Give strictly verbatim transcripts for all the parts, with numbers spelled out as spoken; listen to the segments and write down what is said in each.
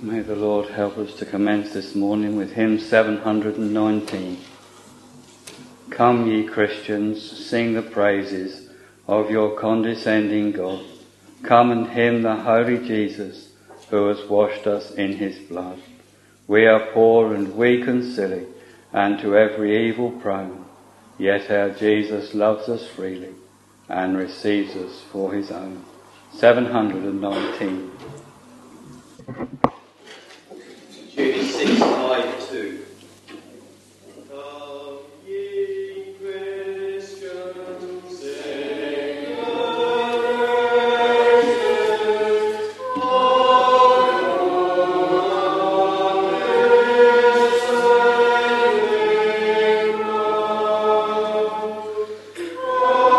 May the Lord help us to commence this morning with hymn seven hundred nineteen. Come, ye Christians, sing the praises of your condescending God. Come and hymn the holy Jesus, who has washed us in his blood. We are poor and weak and silly, and to every evil prone, yet our Jesus loves us freely and receives us for his own. seven hundred nineteen. Tune six five two. Oh,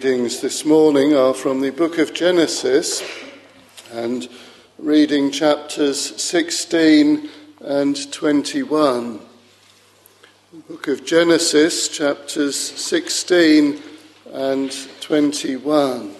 readings this morning are from the book of Genesis, and reading chapters sixteen and twenty-one. The book of Genesis, chapters sixteen and twenty-one.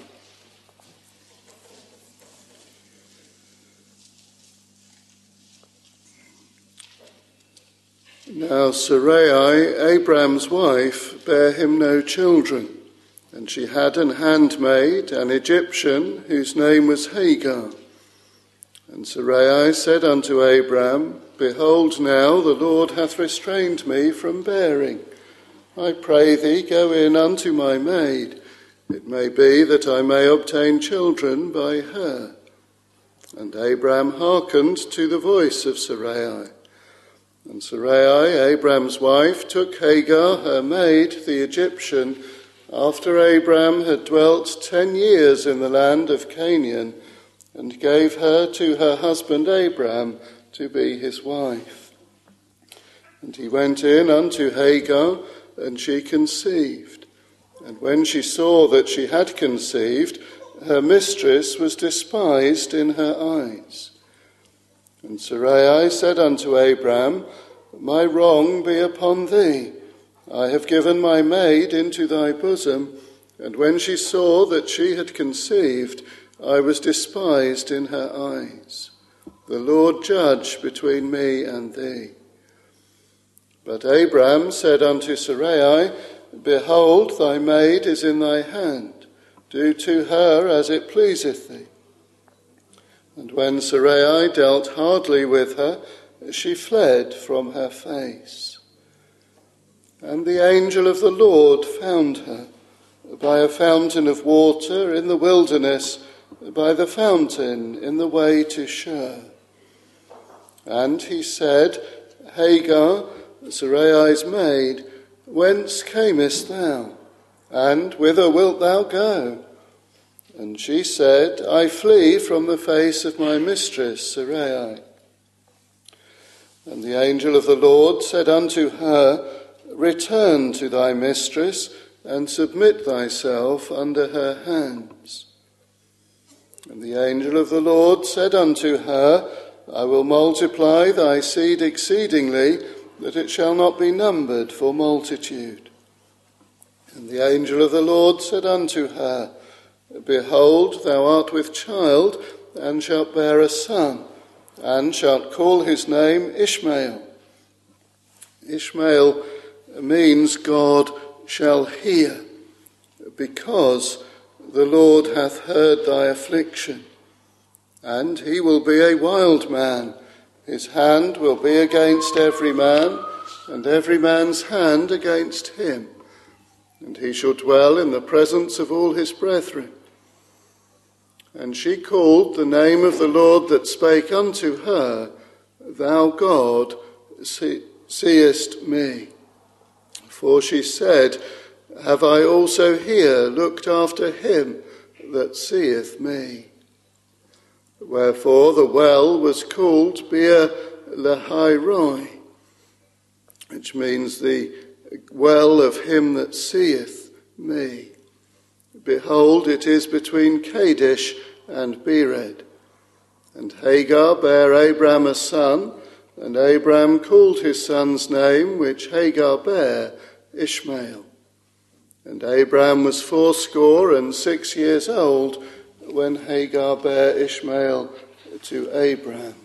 Now Sarai, Abraham's wife, bare him no children, and she had an handmaid, an Egyptian, whose name was Hagar. And Sarai said unto Abraham, Behold, now the Lord hath restrained me from bearing. I pray thee, go in unto my maid. It may be that I may obtain children by her. And Abraham hearkened to the voice of Sarai. And Sarai, Abraham's wife, took Hagar, her maid, the Egyptian, after Abraham had dwelt ten years in the land of Canaan, and gave her to her husband Abraham to be his wife. And he went in unto Hagar, and she conceived. And when she saw that she had conceived, her mistress was despised in her eyes. And Sarai said unto Abraham, My wrong be upon thee. I have given my maid into thy bosom, and when she saw that she had conceived, I was despised in her eyes. The Lord judge between me and thee. But Abraham said unto Sarai, Behold, thy maid is in thy hand. Do to her as it pleaseth thee. And when Sarai dealt hardly with her, she fled from her face. And the angel of the Lord found her by a fountain of water in the wilderness, by the fountain in the way to Shur. And he said, Hagar, Sarai's maid, whence camest thou? And whither wilt thou go? And she said, I flee from the face of my mistress, Sarai. And the angel of the Lord said unto her, Return to thy mistress, and submit thyself under her hands. And the angel of the Lord said unto her, I will multiply thy seed exceedingly, that it shall not be numbered for multitude. And the angel of the Lord said unto her, Behold, thou art with child, and shalt bear a son, and shalt call his name Ishmael. Ishmael means God shall hear, because the Lord hath heard thy affliction. And he will be a wild man. His hand will be against every man, and every man's hand against him. And he shall dwell in the presence of all his brethren. And she called the name of the Lord that spake unto her, Thou God see, seest me. For she said, Have I also here looked after him that seeth me? Wherefore the well was called Beer Lahai Roi, which means the well of him that seeth me. Behold, it is between Kadesh and Bered. And Hagar bare Abraham a son, and Abraham called his son's name, which Hagar bare, Ishmael. And Abraham was fourscore and six years old when Hagar bare Ishmael to Abraham.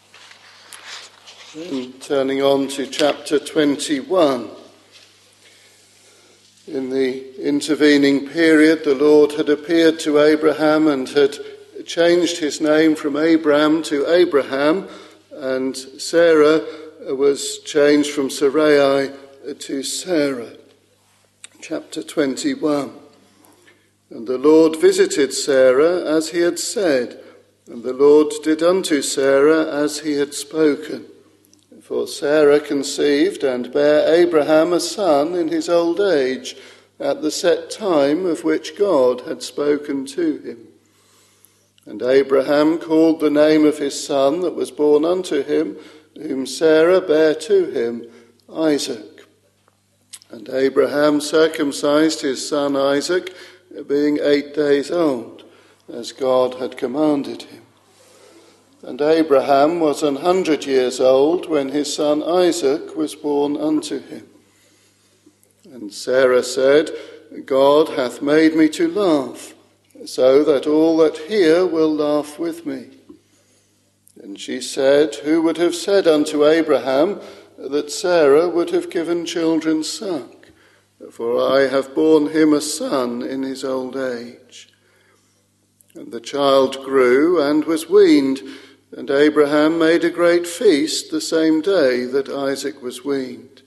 Then turning on to chapter twenty-one. In the intervening period, the Lord had appeared to Abraham and had changed his name from Abram to Abraham, and Sarah was changed from Sarai to Sarah. Chapter twenty-one. And the Lord visited Sarah as he had said, and the Lord did unto Sarah as he had spoken. For Sarah conceived and bare Abraham a son in his old age, at the set time of which God had spoken to him. And Abraham called the name of his son that was born unto him, whom Sarah bare to him, Isaac. And Abraham circumcised his son Isaac being eight days old, as God had commanded him. And Abraham was an hundred years old when his son Isaac was born unto him. And Sarah said, God hath made me to laugh, so that all that hear will laugh with me. And she said, who would have said unto Abraham that Sarah would have given children suck? For I have borne him a son in his old age. And the child grew and was weaned, and Abraham made a great feast the same day that Isaac was weaned.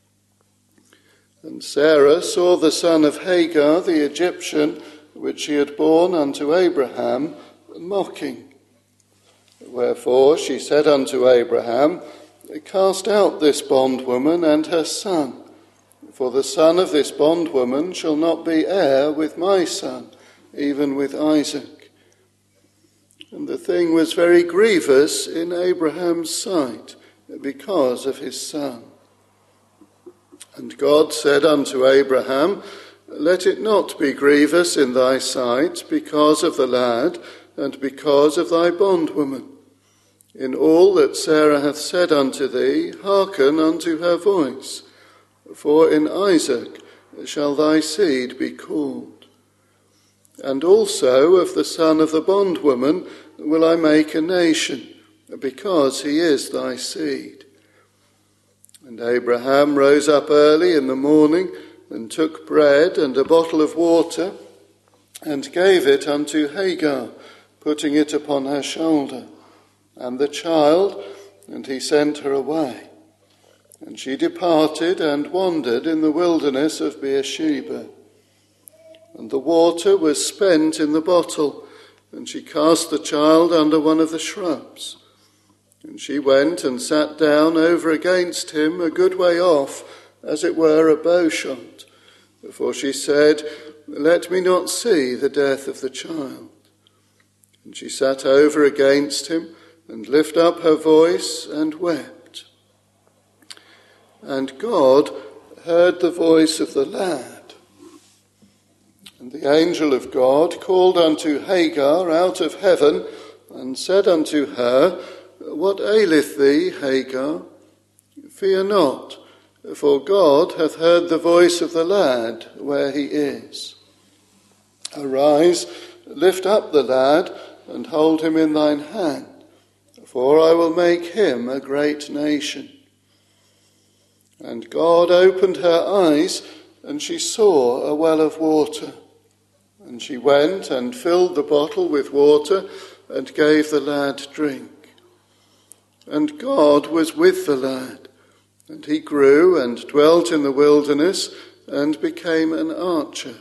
And Sarah saw the son of Hagar the Egyptian, which she had borne unto Abraham, mocking. Wherefore she said unto Abraham, cast out this bondwoman and her son, for the son of this bondwoman shall not be heir with my son, even with Isaac. And the thing was very grievous in Abraham's sight because of his son. And God said unto Abraham, let it not be grievous in thy sight because of the lad and because of thy bondwoman. In all that Sarah hath said unto thee, hearken unto her voice, for in Isaac shall thy seed be called. And also of the son of the bondwoman will I make a nation, because he is thy seed. And Abraham rose up early in the morning, and took bread and a bottle of water, and gave it unto Hagar, putting it upon her shoulder, and the child, and he sent her away. And she departed and wandered in the wilderness of Beersheba. And the water was spent in the bottle, and she cast the child under one of the shrubs. And she went and sat down over against him a good way off, as it were a bowshot. For she said, let me not see the death of the child. And she sat over against him, and lifted up her voice, and wept. And God heard the voice of the lad. And the angel of God called unto Hagar out of heaven, and said unto her, what aileth thee, Hagar? Fear not, for God hath heard the voice of the lad where he is. Arise, lift up the lad, and hold him in thine hand, for I will make him a great nation. And God opened her eyes, and she saw a well of water. And she went and filled the bottle with water, and gave the lad drink. And God was with the lad, and he grew and dwelt in the wilderness, and became an archer.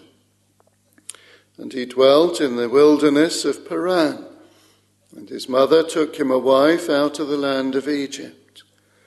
And he dwelt in the wilderness of Paran, and his mother took him a wife out of the land of Egypt.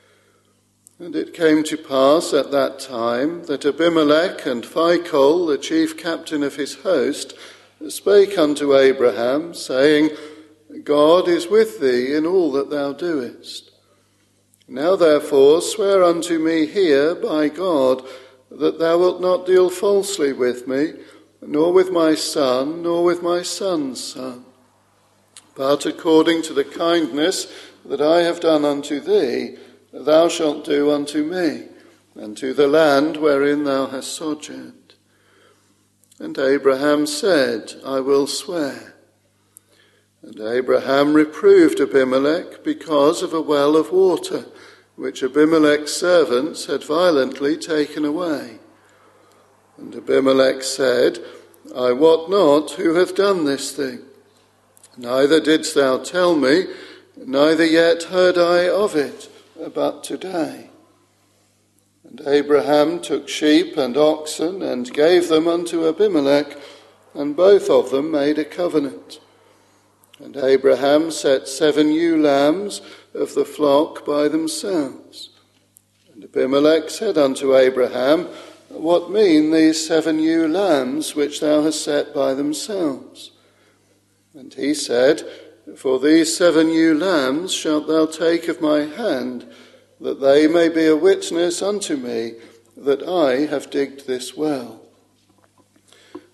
And it came to pass at that time that Abimelech and Phicol, the chief captain of his host, spake unto Abraham, saying, God is with thee in all that thou doest. Now therefore swear unto me here by God, that thou wilt not deal falsely with me, nor with my son, nor with my son's son, but according to the kindness that I have done unto thee, thou shalt do unto me, and to the land wherein thou hast sojourned. And Abraham said, I will swear. And Abraham reproved Abimelech because of a well of water, which Abimelech's servants had violently taken away. And Abimelech said, I wot not who hath done this thing. Neither didst thou tell me, neither yet heard I of it, but today. And Abraham took sheep and oxen, and gave them unto Abimelech, and both of them made a covenant. And Abraham set seven ewe lambs of the flock by themselves. And Abimelech said unto Abraham, what mean these seven ewe lambs which thou hast set by themselves? And he said, for these seven ewe lambs shalt thou take of my hand, that they may be a witness unto me that I have digged this well.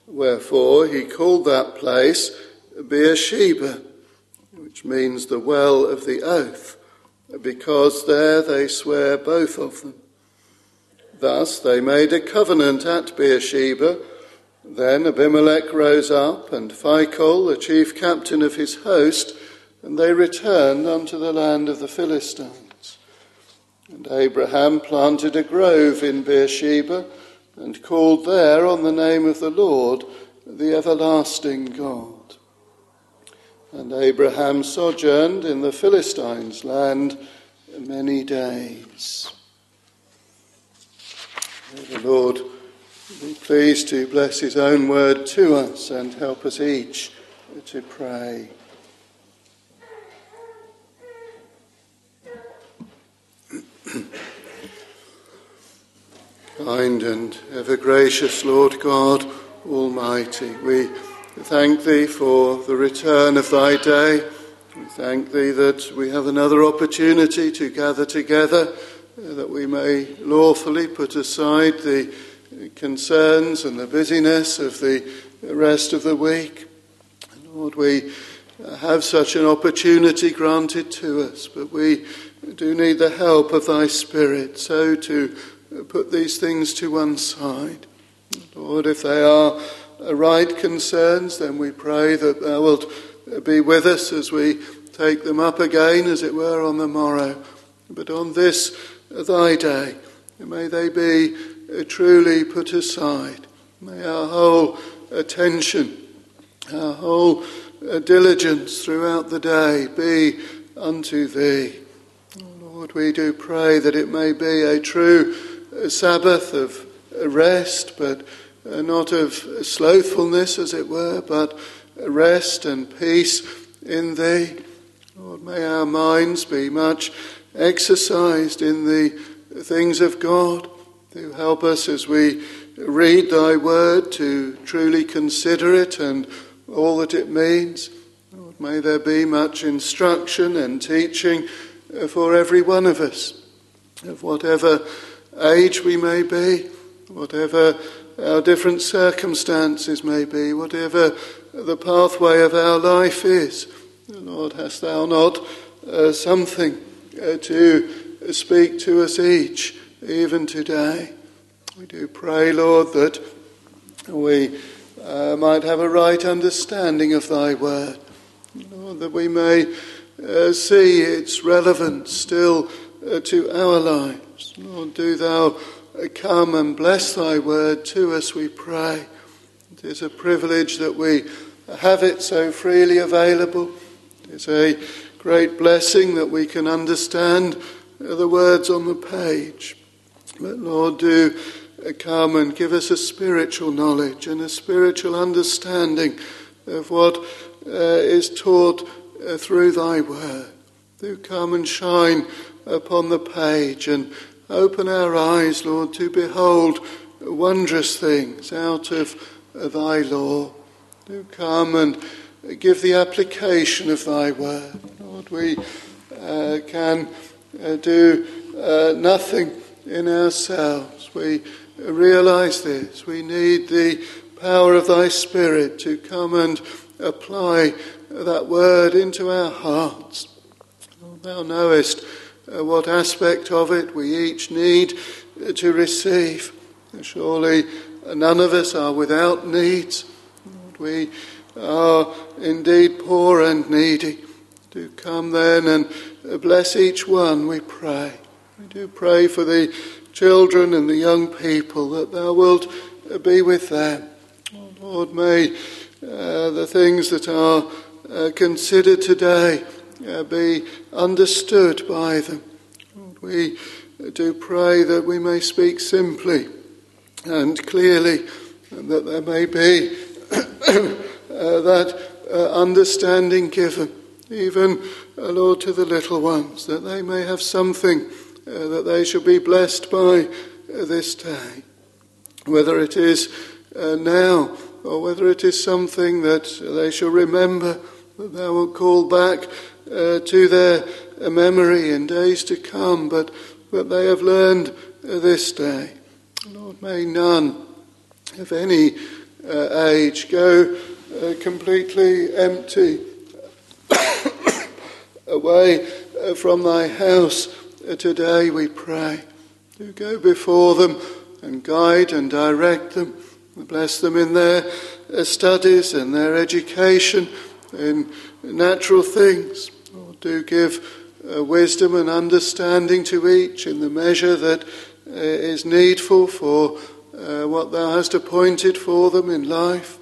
Wherefore he called that place Beersheba, which means the well of the oath, because there they swear both of them. Thus they made a covenant at Beersheba. Then Abimelech rose up, and Phicol, the chief captain of his host, and they returned unto the land of the Philistines. And Abraham planted a grove in Beersheba, and called there on the name of the Lord, the everlasting God. And Abraham sojourned in the Philistines' land many days. May the Lord be pleased to bless his own word to us and help us each to pray. Kind and ever gracious Lord God Almighty, we thank thee for the return of thy day. We thank thee that we have another opportunity to gather together, that we may lawfully put aside the concerns and the busyness of the rest of the week. Lord, we have such an opportunity granted to us, but we do need the help of thy Spirit, so to put these things to one side. Lord, if they are right concerns, then we pray that thou wilt be with us as we take them up again, as it were, on the morrow. But on this thy day, may they be truly put aside. May our whole attention, our whole diligence throughout the day be unto thee. Lord, we do pray that it may be a true Sabbath of rest, but not of slothfulness, as it were, but rest and peace in thee. Lord, may our minds be much exercised in the things of God. Do help us as we read thy word to truly consider it and all that it means. Lord, may there be much instruction and teaching for every one of us, of whatever age we may be, whatever our different circumstances may be, whatever the pathway of our life is. Lord, hast thou not uh, something uh, to speak to us each, even today? We do pray, Lord, that we uh, might have a right understanding of thy word. Lord, that we may uh, see its relevance still uh, to our lives. Lord, do thou uh, come and bless thy word to us, we pray. It is a privilege that we have it so freely available. It is a great blessing that we can understand uh, the words on the page. But Lord, do uh, come and give us a spiritual knowledge and a spiritual understanding of what uh, is taught uh, through thy word. Do come and shine upon the page and open our eyes, Lord, to behold wondrous things out of uh, thy law. Do come and give the application of thy word. Lord, we uh, can uh, do uh, nothing in ourselves. We realise this. We need the power of thy Spirit to come and apply that word into our hearts. Lord, thou knowest uh, what aspect of it we each need uh, to receive. Surely uh, none of us are without needs. Lord, we are indeed poor and needy. Do come then and bless each one, we pray. We do pray for the children and the young people, that thou wilt be with them. Oh Lord, may uh, the things that are uh, considered today uh, be understood by them. Lord, we do pray that we may speak simply and clearly, and that there may be uh, that uh, understanding given, even, uh, Lord, to the little ones, that they may have something uh, that they shall be blessed by uh, this day. Whether it is uh, now, or whether it is something that they shall remember, that thou wilt call back uh, to their uh, memory in days to come, but that they have learned uh, this day. Lord, may none of any uh, age go uh, completely empty away uh, from thy house uh, today, we pray. Do go before them and guide and direct them. Bless them in their uh, studies and their education in natural things. Lord, do give uh, wisdom and understanding to each in the measure that uh, is needful for uh, what thou hast appointed for them in life.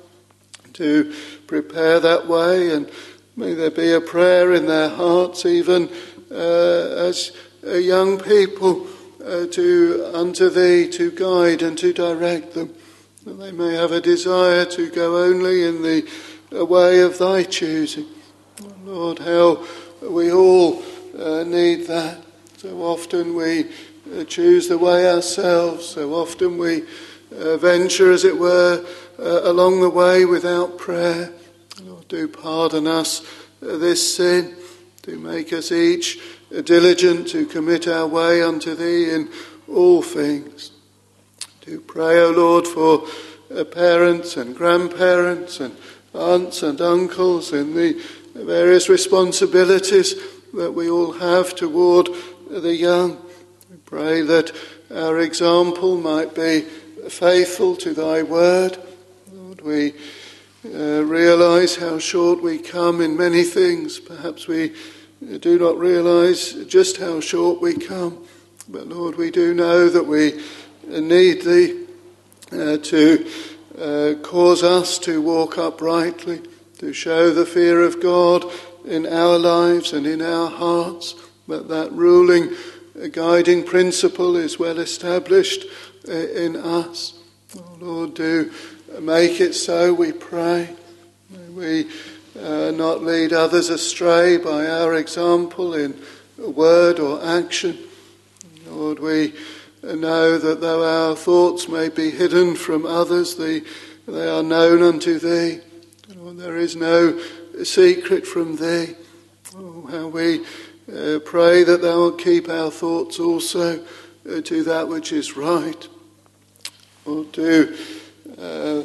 To prepare that way, and may there be a prayer in their hearts, even uh, as uh, young people, uh, to unto thee to guide and to direct them, that they may have a desire to go only in the uh, way of thy choosing. Oh, Lord, how we all uh, need that. So often we uh, choose the way ourselves. So often we uh, venture, as it were, uh, along the way without prayer. Lord, do pardon us uh, this sin. Do make us each uh, diligent to commit our way unto thee in all things. Do pray, O Lord, for uh, parents and grandparents and aunts and uncles in the various responsibilities that we all have toward the young. We pray that our example might be faithful to thy word. Lord, we uh, realise how short we come in many things. Perhaps we do not realise just how short we come. But Lord, we do know that we need thee uh, to uh, cause us to walk uprightly, to show the fear of God in our lives and in our hearts, but that ruling, uh, guiding principle is well established uh, in us. Oh Lord, do make it so, we pray. May we uh, not lead others astray by our example in word or action. Lord, we know that though our thoughts may be hidden from others, they, they are known unto thee. Lord, there is no secret from thee. Oh, how we uh, pray that thou wilt keep our thoughts also uh, to that which is right. Lord, do uh,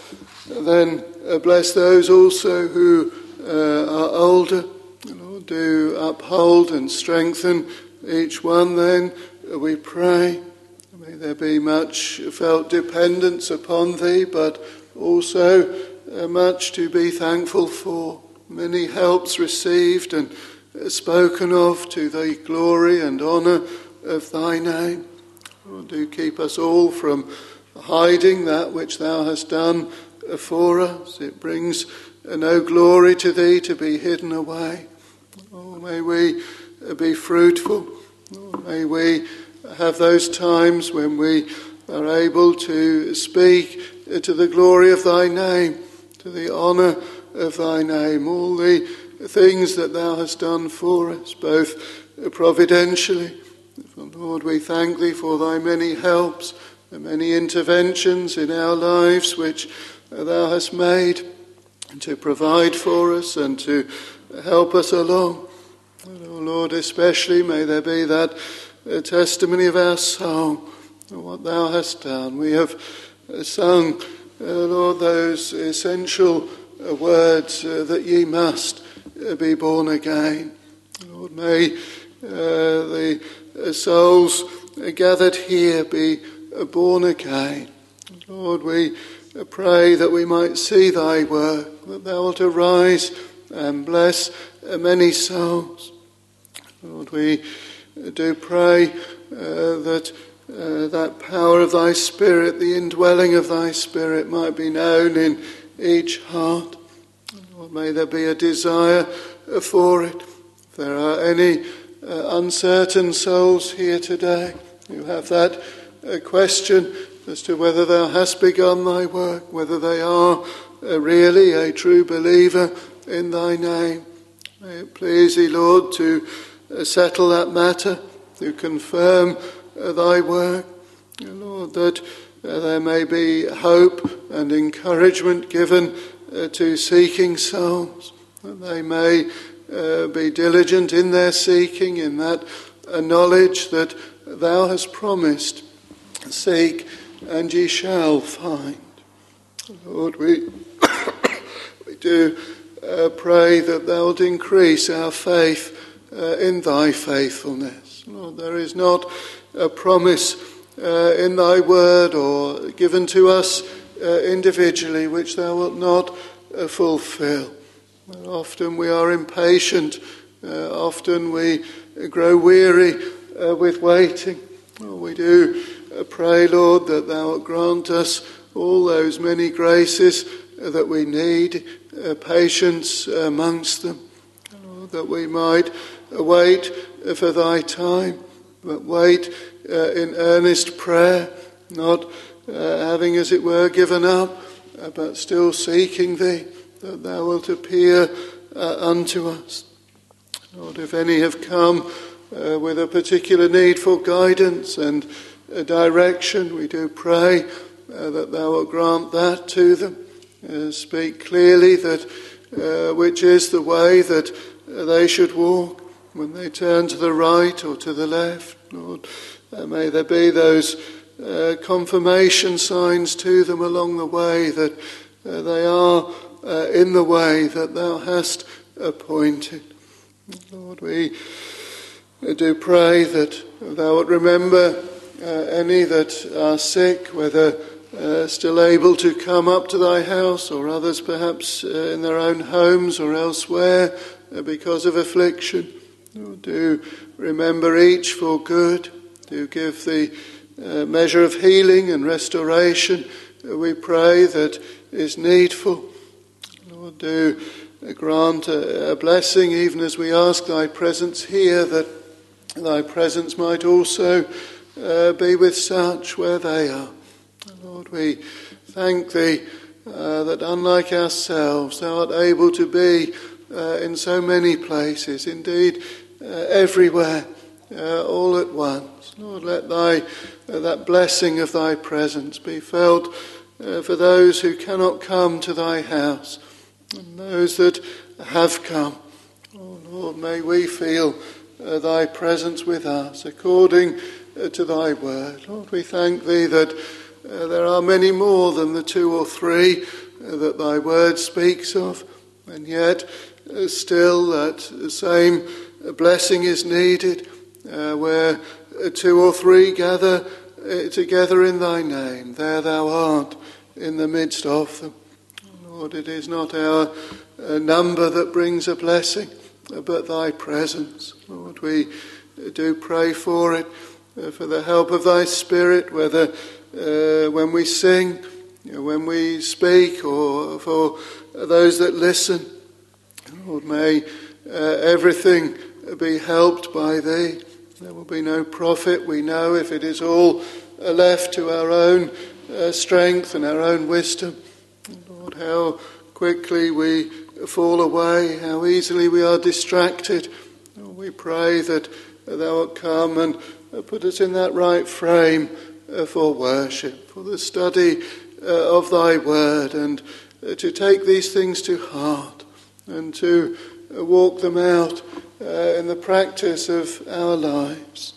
then uh, bless those also who uh, are older. Lord, do uphold and strengthen each one then, we pray. May there be much felt dependence upon thee, but also uh, much to be thankful for. Many helps received and uh, spoken of to the glory and honour of thy name. Lord, do keep us all from hiding that which thou hast done uh, for us. It brings uh, no glory to thee to be hidden away. Oh, may we uh, be fruitful. Oh, may we have those times when we are able to speak to the glory of thy name, to the honour of thy name, all the things that thou hast done for us, both providentially. Lord, we thank thee for thy many helps, the many interventions in our lives which thou hast made to provide for us and to help us along. Oh Lord, especially may there be that a testimony of our song, what thou hast done. We have sung, uh, Lord, those essential uh, words uh, that ye must uh, be born again. Lord, may uh, the uh, souls uh, gathered here be uh, born again. Lord, we uh, pray that we might see thy work, that thou wilt arise and bless uh, many souls. Lord, we do pray uh, that uh, that power of thy Spirit, the indwelling of thy Spirit, might be known in each heart. Lord, may there be a desire for it. If there are any uh, uncertain souls here today who have that uh, question as to whether thou hast begun thy work, whether they are uh, really a true believer in thy name, may it please thee, Lord, to Uh, settle that matter, to confirm uh, thy work. Uh, Lord, that uh, there may be hope and encouragement given uh, to seeking souls, that they may uh, be diligent in their seeking, in that uh, knowledge that thou hast promised, seek and ye shall find. Lord, we, we do uh, pray that thou wilt increase our faith uh, in thy faithfulness. Lord, there is not a promise uh, in thy word or given to us uh, individually which thou wilt not uh, fulfill. Often we are impatient, uh, often we grow weary uh, with waiting. Well, we do uh, pray, Lord, that thou wilt grant us all those many graces uh, that we need, uh, patience amongst them, Lord, that we might wait uh, for thy time, but wait uh, in earnest prayer, not uh, having, as it were, given up, uh, but still seeking thee, that thou wilt appear uh, unto us. Lord, if any have come uh, with a particular need for guidance and uh, direction, we do pray uh, that thou wilt grant that to them. Uh, speak clearly that uh, which is the way that uh, they should walk when they turn to the right or to the left. Lord, uh, may there be those uh, confirmation signs to them along the way that uh, they are uh, in the way that thou hast appointed. Lord, we do pray that thou wilt remember uh, any that are sick, whether uh, still able to come up to thy house, or others perhaps uh, in their own homes or elsewhere uh, because of affliction. Lord, do remember each for good. Do give the uh, measure of healing and restoration, uh, we pray, that is needful. Lord, do grant a, a blessing, even as we ask thy presence here, that thy presence might also uh, be with such where they are. Lord, we thank thee uh, that unlike ourselves, thou art able to be uh, in so many places, indeed uh, everywhere, uh, all at once. Lord, let thy uh, that blessing of thy presence be felt uh, for those who cannot come to thy house, and those that have come. Oh Lord, may we feel uh, thy presence with us according uh, to thy word. Lord, we thank thee that uh, there are many more than the two or three uh, that thy word speaks of, and yet uh, still that same blessing is needed uh, where uh, two or three gather uh, together in thy name. There thou art in the midst of them. Lord, it is not our uh, number that brings a blessing, uh, but thy presence. Lord, we uh, do pray for it, uh, for the help of thy Spirit, whether uh, when we sing, you know, when we speak, or for those that listen. Lord, may uh, everything be helped by thee. There will be no profit, we know, if it is all uh, left to our own uh, strength and our own wisdom. Lord, how quickly we fall away, how easily we are distracted. Lord, we pray that thou wilt come and put us in that right frame for worship, for the study of thy word, and to take these things to heart and to walk them out in the practice of our lives.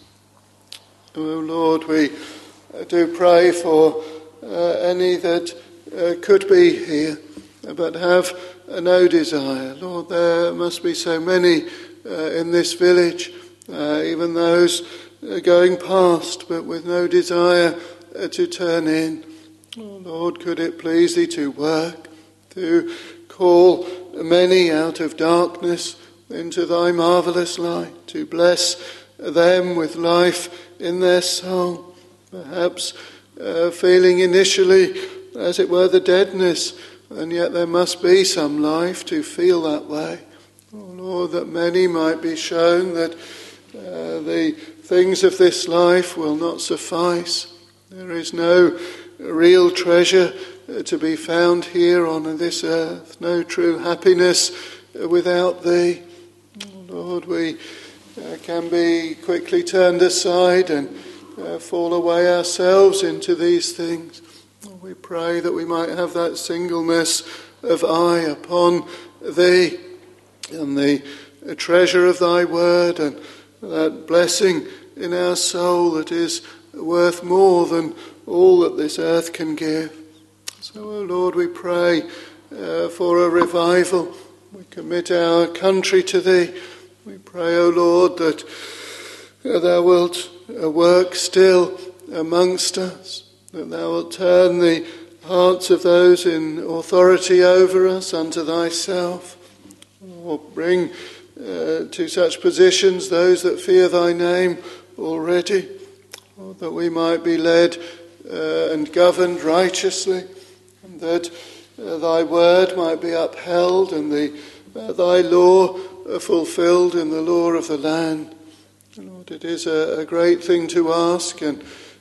Oh Lord, we do pray for any that Uh, could be here, but have uh, no desire. Lord, there must be so many uh, in this village, uh, even those uh, going past, but with no desire uh, to turn in. Oh, Lord, could it please thee to work, to call many out of darkness into thy marvellous light, to bless them with life in their soul, perhaps uh, feeling initially as it were the deadness, and yet there must be some life to feel that way. Oh Lord, that many might be shown that uh, the things of this life will not suffice. There is no real treasure uh, to be found here on this earth, no true happiness uh, without thee. Oh Lord, we uh, can be quickly turned aside and uh, fall away ourselves into these things. We pray that we might have that singleness of eye upon thee and the treasure of thy word, and that blessing in our soul that is worth more than all that this earth can give. So, O Lord, we pray uh, for a revival. We commit our country to thee. We pray, O Lord, that uh, thou wilt uh, work still amongst us, that thou wilt turn the hearts of those in authority over us unto thyself, or bring uh, to such positions those that fear thy name already, or that we might be led uh, and governed righteously, and that uh, thy word might be upheld and the, uh, thy law uh, fulfilled in the law of the land. Lord, it is a, a great thing to ask, and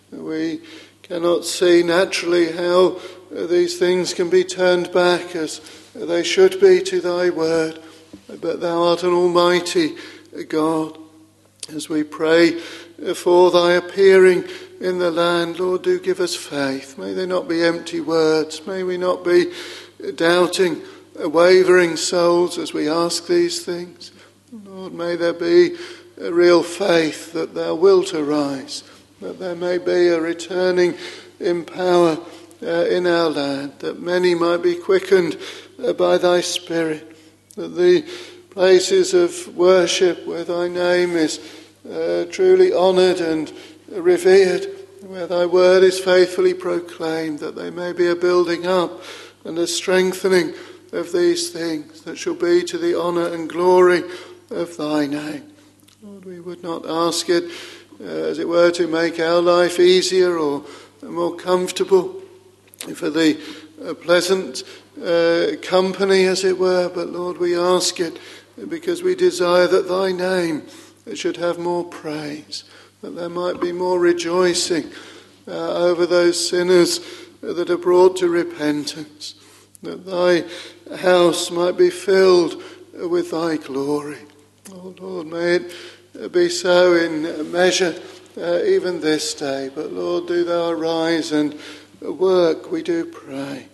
we cannot see naturally how uh, these things can be turned back as they should be to thy word. But thou art an almighty God. As we pray for thy appearing in the land, Lord, do give us faith. May they not be empty words. May we not be doubting, wavering souls as we ask these things. Lord, may there be a real faith that thou wilt arise, that there may be a returning in power uh, in our land, that many might be quickened uh, by thy Spirit, that the places of worship where thy name is uh, truly honoured and revered, where thy word is faithfully proclaimed, that they may be a building up and a strengthening of these things that shall be to the honour and glory of thy name. Lord, we would not ask it, uh, as it were, to make our life easier or more comfortable, for the uh, pleasant uh, company, as it were, but Lord, we ask it because we desire that thy name should have more praise, that there might be more rejoicing uh, over those sinners that are brought to repentance, that thy house might be filled with thy glory. Oh Lord, may it be so in measure uh, even this day. But Lord, do thou arise and work, we do pray.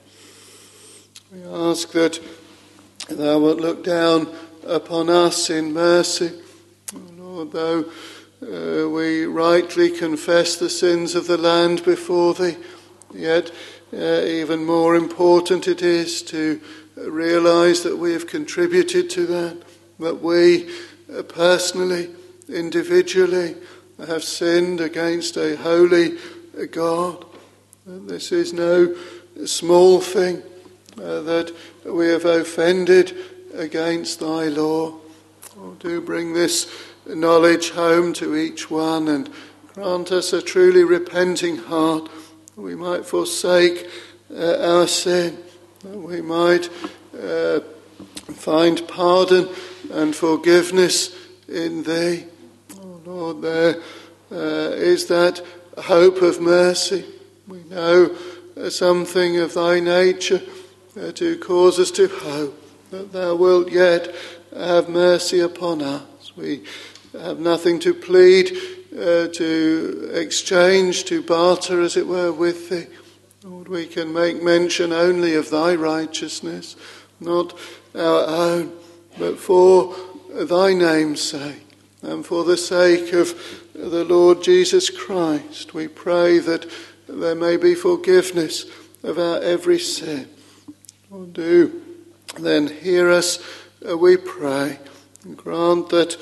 We ask that thou wilt look down upon us in mercy. Oh Lord, though uh, we rightly confess the sins of the land before thee, yet uh, even more important it is to realise that we have contributed to that, that we uh, personally, individually, have sinned against a holy God. That this is no small thing, uh, that we have offended against thy law. Oh, do bring this knowledge home to each one and grant us a truly repenting heart, that we might forsake uh, our sin, that we might uh, find pardon and forgiveness in thee. Oh Lord, there uh, is that hope of mercy. We know uh, something of thy nature uh, to cause us to hope that thou wilt yet have mercy upon us. We have nothing to plead, uh, to exchange, to barter, as it were, with thee. Lord, we can make mention only of thy righteousness, not our own, but for thy name's sake, and for the sake of the Lord Jesus Christ, we pray that there may be forgiveness of our every sin. Lord, do then hear us, uh, we pray, and grant that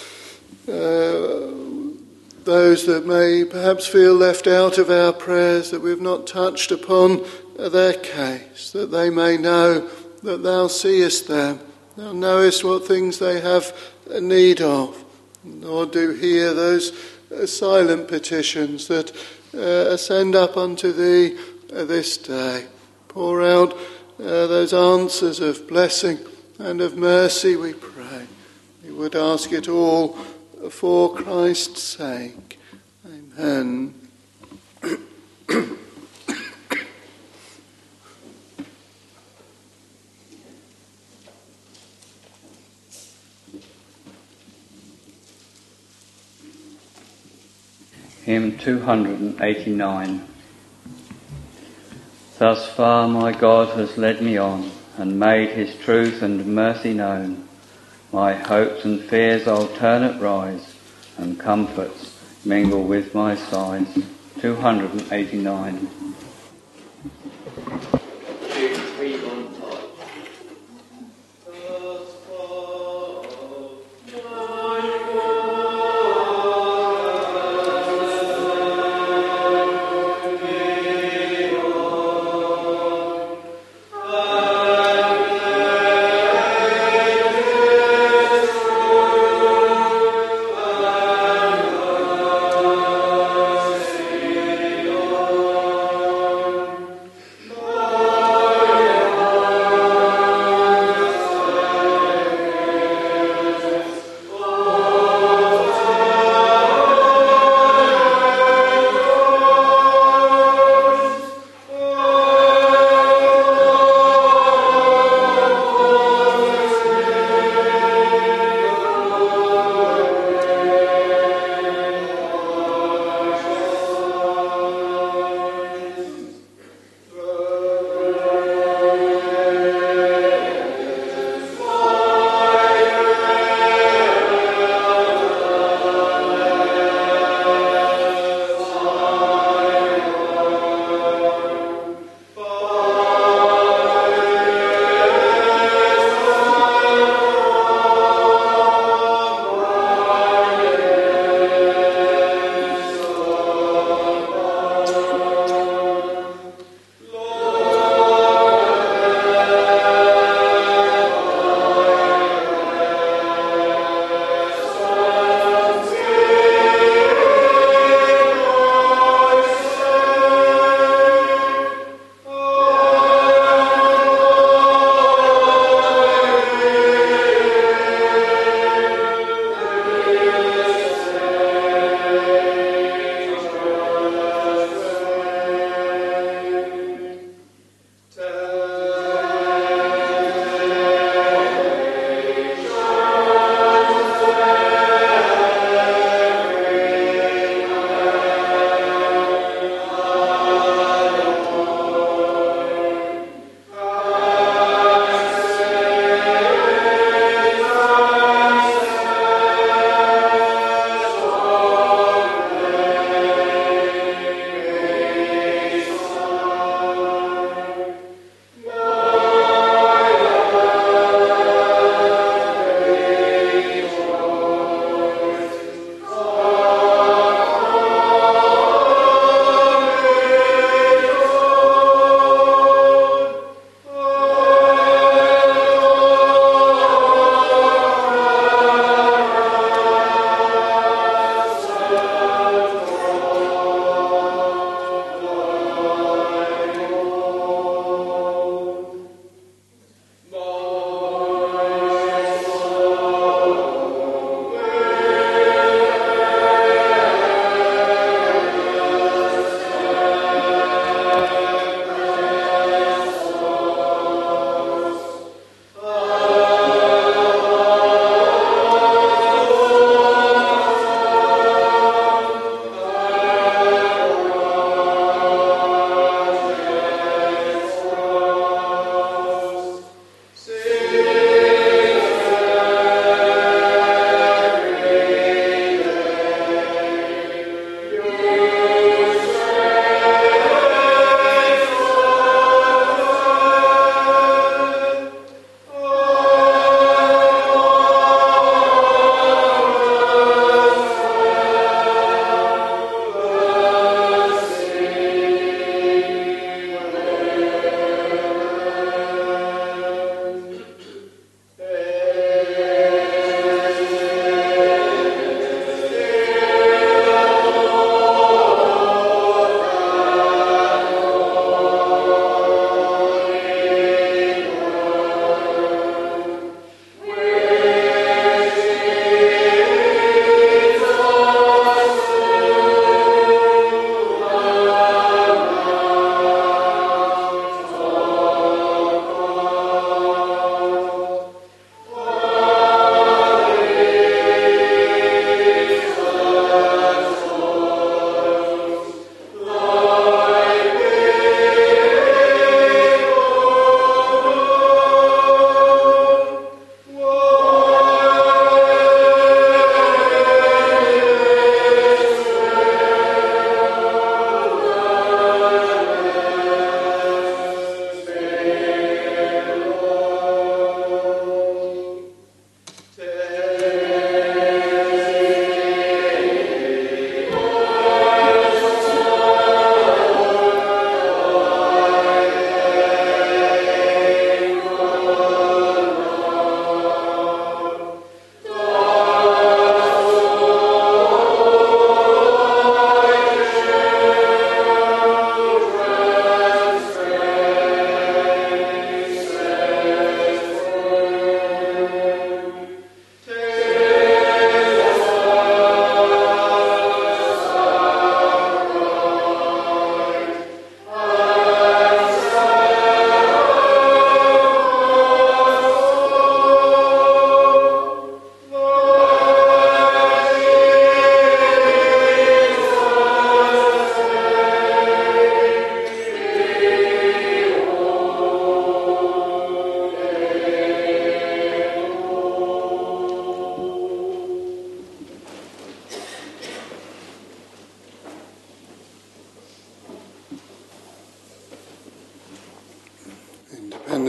uh, those that may perhaps feel left out of our prayers, that we have not touched upon uh, their case, that they may know that thou seest them, thou knowest what things they have need of. Lord, do hear those uh, silent petitions that uh, ascend up unto thee uh, this day. Pour out uh, those answers of blessing and of mercy, we pray. We would ask it all for Christ's sake. Amen. Hymn two hundred eighty-nine. Thus far my God has led me on, and made his truth and mercy known. My hopes and fears alternate rise, and comforts mingle with my sighs. two hundred eighty-nine.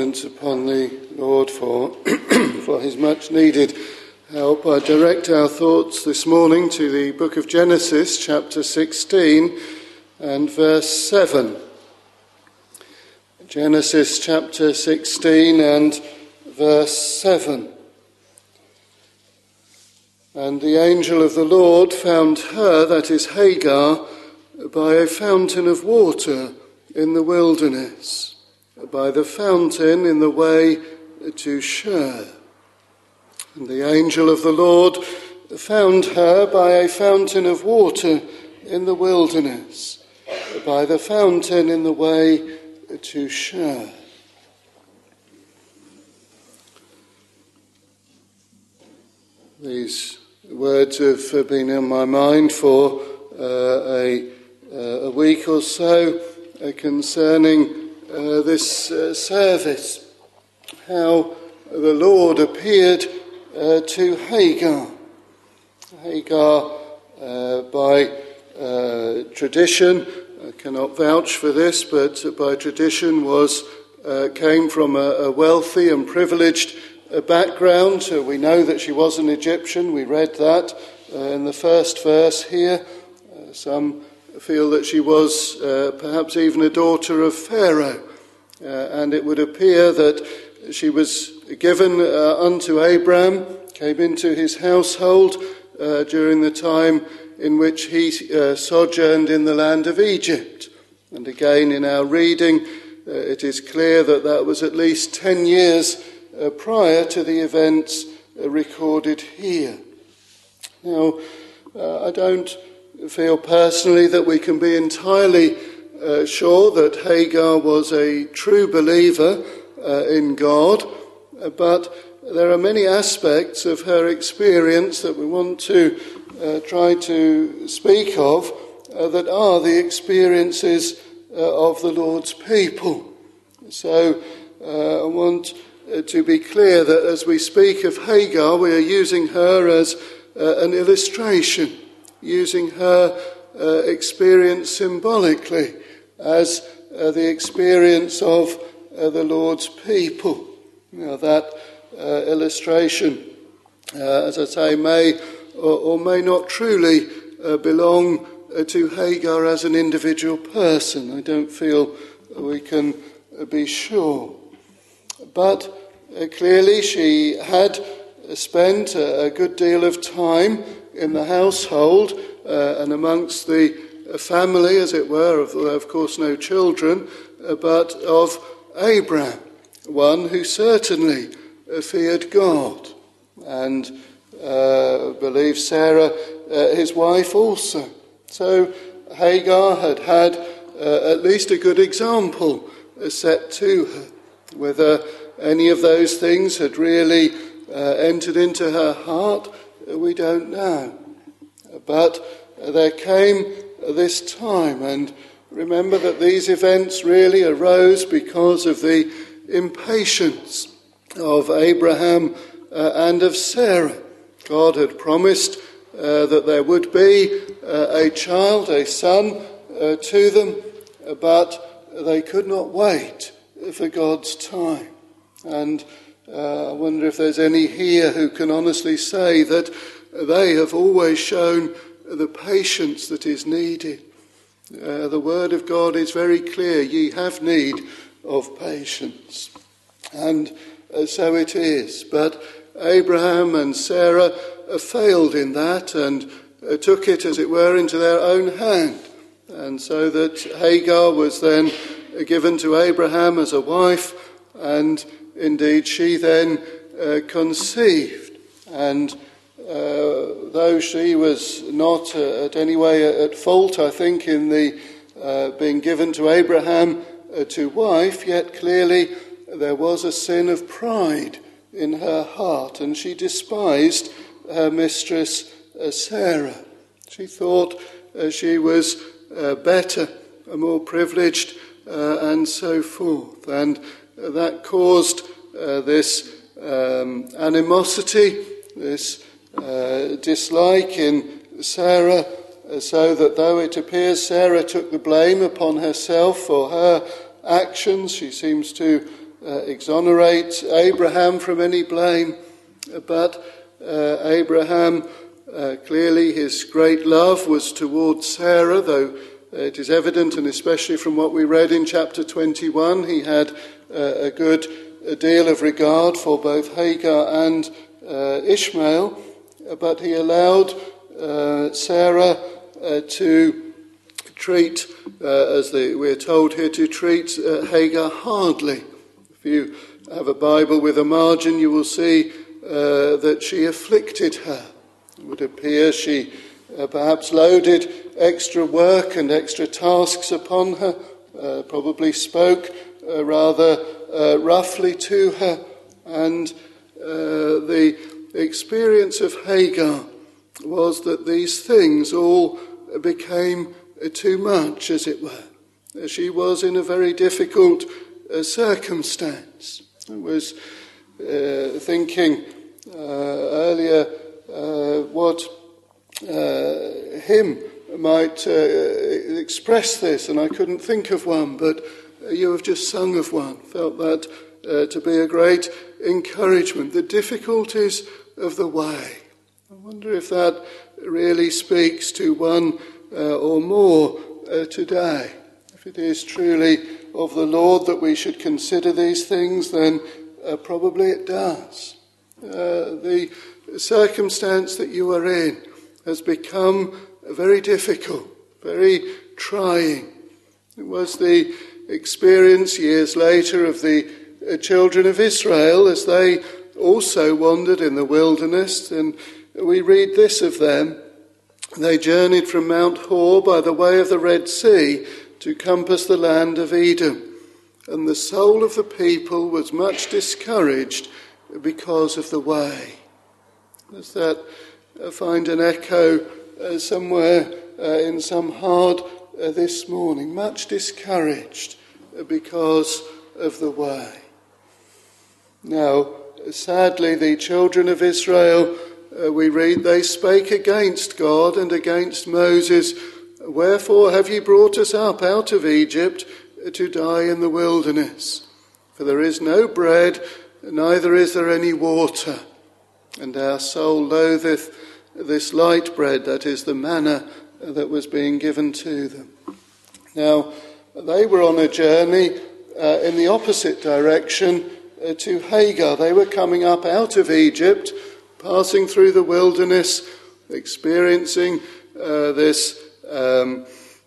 dependent upon the Lord for, for his much needed help, I direct our thoughts this morning to the book of Genesis, chapter sixteen and verse seven. Genesis chapter sixteen and verse seven. And the angel of the Lord found her, that is Hagar, by a fountain of water in the wilderness, by the fountain in the way to Shur. And the angel of the Lord found her by a fountain of water in the wilderness, by the fountain in the way to Shur. These words have been in my mind for uh, a, uh, a week or so uh, concerning uh, this uh, service, how the Lord appeared uh, to Hagar. Hagar, uh, by uh, tradition, I cannot vouch for this, but by tradition was uh, came from a, a wealthy and privileged uh, background. Uh, we know that she was an Egyptian. We read that uh, in the first verse here. Uh, some feel that she was uh, perhaps even a daughter of Pharaoh. Uh, and it would appear that she was given uh, unto Abraham, came into his household uh, during the time in which he uh, sojourned in the land of Egypt. And again, in our reading, uh, it is clear that that was at least ten years uh, prior to the events uh, recorded here. Now, uh, I don't feel personally that we can be entirely uh, sure that Hagar was a true believer uh, in God, uh, but there are many aspects of her experience that we want to uh, try to speak of uh, that are the experiences uh, of the Lord's people. So uh, I want uh, to be clear that as we speak of Hagar, we are using her as uh, an illustration, using her uh, experience symbolically as uh, the experience of uh, the Lord's people. Now that uh, illustration, uh, as I say, may or, or may not truly uh, belong uh, to Hagar as an individual person. I don't feel we can uh, be sure. But uh, clearly she had spent a, a good deal of time in the household uh, and amongst the family, as it were, of, of course no children, uh, but of Abraham, one who certainly uh, feared God, and uh, believed Sarah, uh, his wife, also. So Hagar had had uh, at least a good example uh, set to her. Whether any of those things had really uh, entered into her heart, uh, we don't know. But uh, there came this time, and remember that these events really arose because of the impatience of Abraham uh, and of Sarah. God had promised uh, that there would be uh, a child, a son uh, to them, but they could not wait for God's time. And uh, I wonder if there's any here who can honestly say that they have always shown the patience that is needed. Uh, the word of God is very clear. Ye have need of patience. And uh, so it is. But Abraham and Sarah uh, failed in that and uh, took it, as it were, into their own hand. And so that Hagar was then uh, given to Abraham as a wife, and indeed she then uh, conceived. And Uh, though she was not uh, at any way at fault, I think, in the uh, being given to Abraham uh, to wife, yet clearly there was a sin of pride in her heart, and she despised her mistress uh, Sarah. She thought uh, she was uh, better, uh, more privileged, uh, and so forth. And uh, that caused uh, this um, animosity, this Uh, dislike in Sarah, uh, so that though it appears Sarah took the blame upon herself for her actions, she seems to uh, exonerate Abraham from any blame, but uh, Abraham, uh, clearly his great love was towards Sarah, though it is evident, and especially from what we read in chapter twenty-one, he had uh, a good a deal of regard for both Hagar and uh, Ishmael, but he allowed uh, Sarah uh, to treat, uh, as the, we're told here, to treat uh, Hagar hardly. If you have a Bible with a margin, you will see uh, that she afflicted her. It would appear she uh, perhaps loaded extra work and extra tasks upon her, uh, probably spoke uh, rather uh, roughly to her, and uh, the experience of Hagar was that these things all became too much, as it were. She was in a very difficult uh, circumstance. I was uh, thinking uh, earlier uh, what uh, hymn might uh, express this, and I couldn't think of one, but you have just sung of one. Felt that uh, to be a great encouragement. The difficulties of the way. I wonder if that really speaks to one uh, or more uh, today. If it is truly of the Lord that we should consider these things, then uh, probably it does. Uh, the circumstance that you are in has become very difficult, very trying. It was the experience years later of the uh, children of Israel as they also wandered in the wilderness, and we read this of them. They journeyed from Mount Hor by the way of the Red Sea to compass the land of Edom, and the soul of the people was much discouraged because of the way. Does that uh, find an echo uh, somewhere uh, in some heart uh, this morning? Much discouraged uh, because of the way. Now, sadly, the children of Israel, uh, we read, they spake against God and against Moses. Wherefore have ye brought us up out of Egypt to die in the wilderness? For there is no bread, neither is there any water. And our soul loatheth this light bread, that is the manna that was being given to them. Now, they were on a journey uh, in the opposite direction uh, to Hagar. They were coming up out of Egypt, passing through the wilderness, experiencing uh, this um,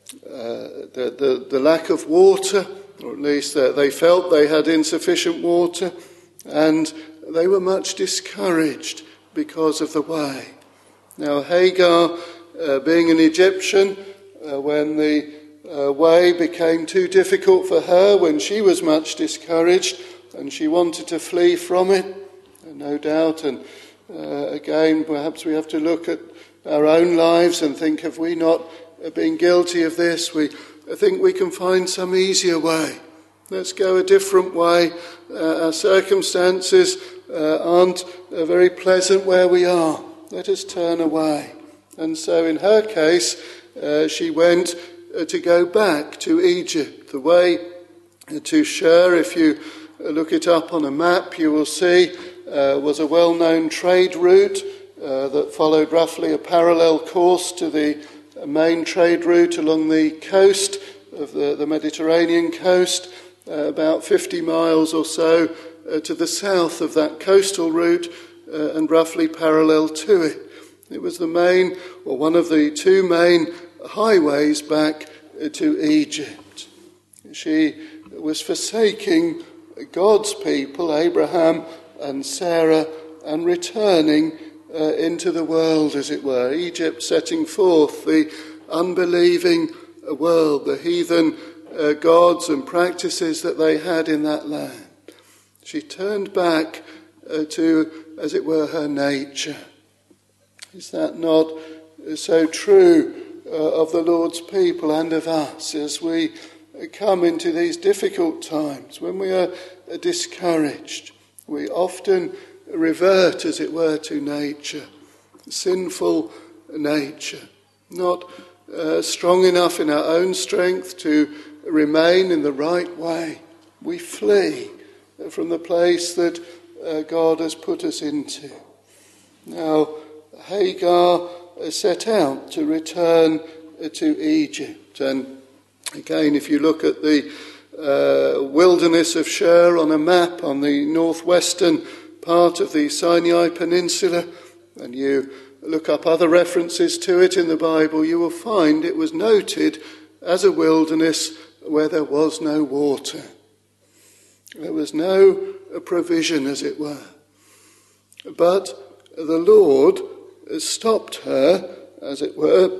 uh, the, the, the lack of water, or at least uh, they felt they had insufficient water, and they were much discouraged because of the way. Now Hagar, uh, being an Egyptian, uh, when the uh, way became too difficult for her, when she was much discouraged and she wanted to flee from it, no doubt, and uh, again perhaps we have to look at our own lives and think, have we not been guilty of this? We I think we can find some easier way. Let's go a different way. Uh, our circumstances uh, aren't uh, very pleasant where we are. Let us turn away. And so in her case, uh, she went uh, to go back to Egypt. The way uh, to Shur, if you uh, look it up on a map, you will see uh, was a well-known trade route uh, that followed roughly a parallel course to the main trade route along the coast of the, the Mediterranean coast, uh, about fifty miles or so uh, to the south of that coastal route uh, and roughly parallel to it. It was the main, or one of the two main highways back uh, to Egypt. She was forsaking God's people, Abraham and Sarah, and returning Uh, into the world, as it were. Egypt setting forth the unbelieving world, the heathen uh, gods and practices that they had in that land. She turned back uh, to, as it were, her nature. Is that not so true uh, of the Lord's people and of us as we come into these difficult times, when we are uh, discouraged? We often revert, as it were, to nature, sinful nature, not uh, strong enough in our own strength to remain in the right way. We flee from the place that uh, God has put us into. Now, Hagar set out to return to Egypt. And again, if you look at the uh, wilderness of Shur on a map on the northwestern part of the Sinai Peninsula, and you look up other references to it in the Bible, you will find it was noted as a wilderness where there was no water. There was no provision, as it were. But the Lord stopped her, as it were,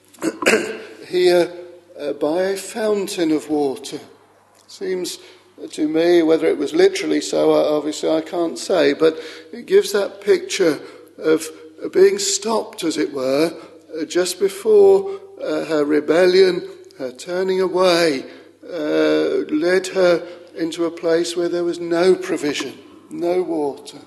here uh, by a fountain of water. Seems to me, whether it was literally so, obviously I can't say, but it gives that picture of being stopped, as it were, just before uh, her rebellion, her turning away, uh, led her into a place where there was no provision, no water.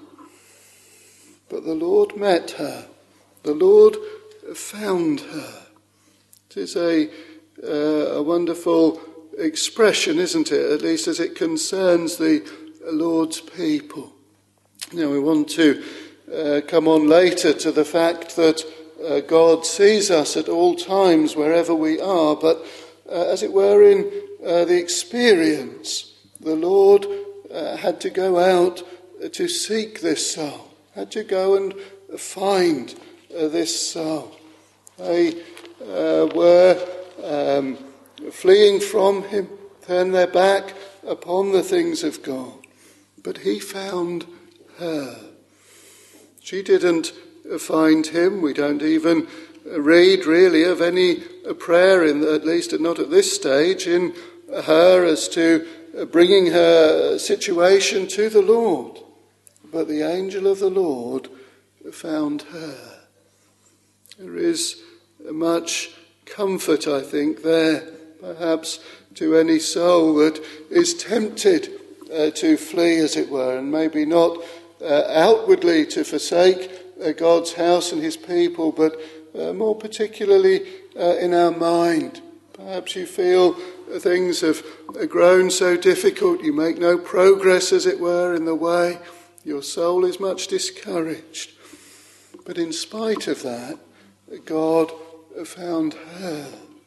But the Lord met her. The Lord found her. It is a, uh, a wonderful expression, isn't it? At least as it concerns the Lord's people. Now we want to uh, come on later to the fact that uh, God sees us at all times wherever we are, but uh, as it were in uh, the experience, the Lord uh, had to go out to seek this soul, had to go and find uh, this soul. They uh, were um, fleeing from him, turned their back upon the things of God. But he found her. She didn't find him. We don't even read really of any prayer, in at least not at this stage, in her as to bringing her situation to the Lord. But the angel of the Lord found her. There is much comfort, I think, there, perhaps to any soul that is tempted uh, to flee, as it were, and maybe not uh, outwardly to forsake uh, God's house and his people, but uh, more particularly uh, in our mind. Perhaps you feel things have grown so difficult, you make no progress, as it were, in the way. Your soul is much discouraged. But in spite of that, God found her.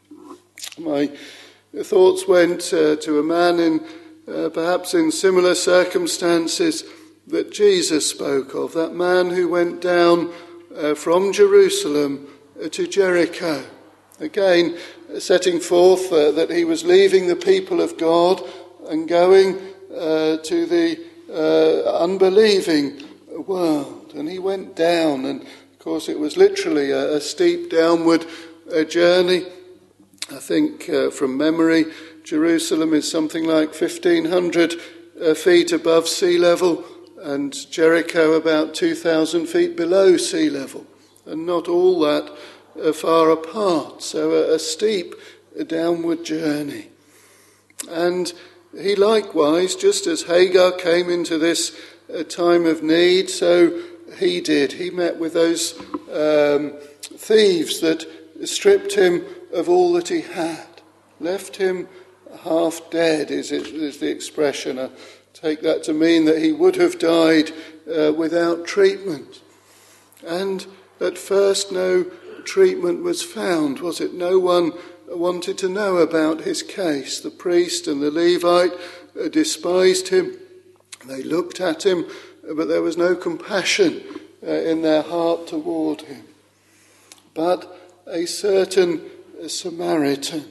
My thoughts went uh, to a man in uh, perhaps in similar circumstances that Jesus spoke of, that man who went down uh, from Jerusalem uh, to Jericho. Again, uh, setting forth uh, that he was leaving the people of God and going uh, to the uh, unbelieving world. And he went down, and of course it was literally a, a steep downward uh, journey. I think uh, from memory, Jerusalem is something like fifteen hundred uh, feet above sea level, and Jericho about two thousand feet below sea level, and not all that uh, far apart. So a, a steep uh, downward journey. And he likewise, just as Hagar came into this uh, time of need, so he did. He met with those um, thieves that stripped him of all that he had, left him half dead, is, it, is the expression. I take that to mean that he would have died uh, without treatment. And at first no treatment was found, was it? No one wanted to know about his case. The priest and the Levite uh, despised him. They looked at him, but there was no compassion uh, in their heart toward him. But a certain Samaritan.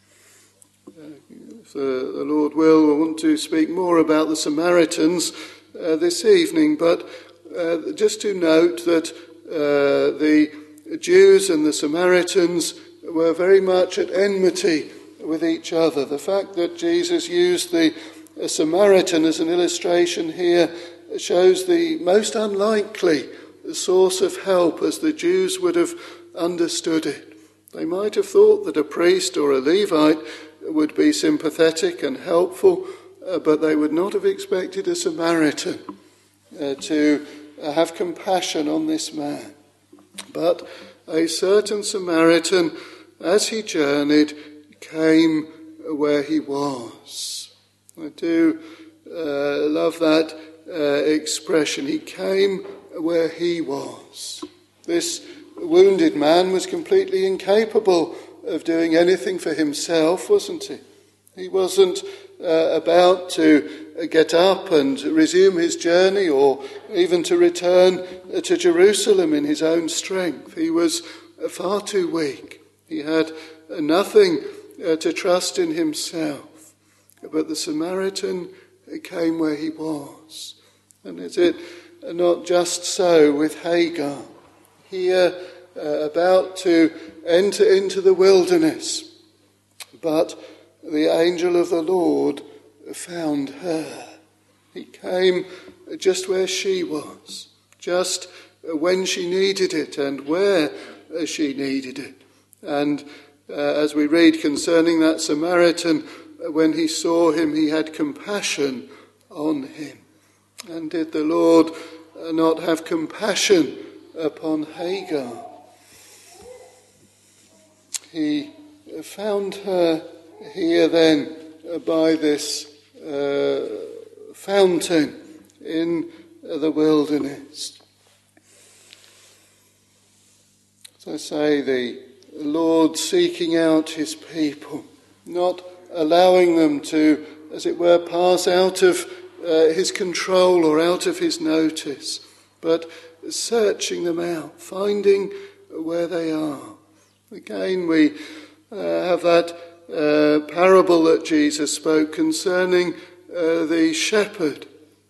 Uh, if the, the Lord will, I want to speak more about the Samaritans uh, this evening, but uh, just to note that uh, the Jews and the Samaritans were very much at enmity with each other. The fact that Jesus used the uh, Samaritan as an illustration here shows the most unlikely source of help as the Jews would have understood it. They might have thought that a priest or a Levite would be sympathetic and helpful, uh, but they would not have expected a Samaritan uh, to uh, have compassion on this man. But a certain Samaritan, as he journeyed, came where he was. I do uh, love that uh, expression. He came where he was. This wounded man was completely incapable of doing anything for himself, wasn't he? He wasn't uh, about to get up and resume his journey or even to return to Jerusalem in his own strength. He was far too weak. He had nothing uh, to trust in himself. But the Samaritan came where he was. And is it not just so with Hagar? Here, uh, about to enter into the wilderness, but the angel of the Lord found her. He came just where she was, just when she needed it and where she needed it. And uh, as we read concerning that Samaritan, when he saw him, he had compassion on him. And did the Lord not have compassion upon Hagar? He found her here then by this uh, fountain in the wilderness. As I say, the Lord seeking out his people, not allowing them to, as it were, pass out of uh, his control or out of his notice, but searching them out, finding where they are. Again, we uh, have that uh, parable that Jesus spoke concerning uh, the shepherd.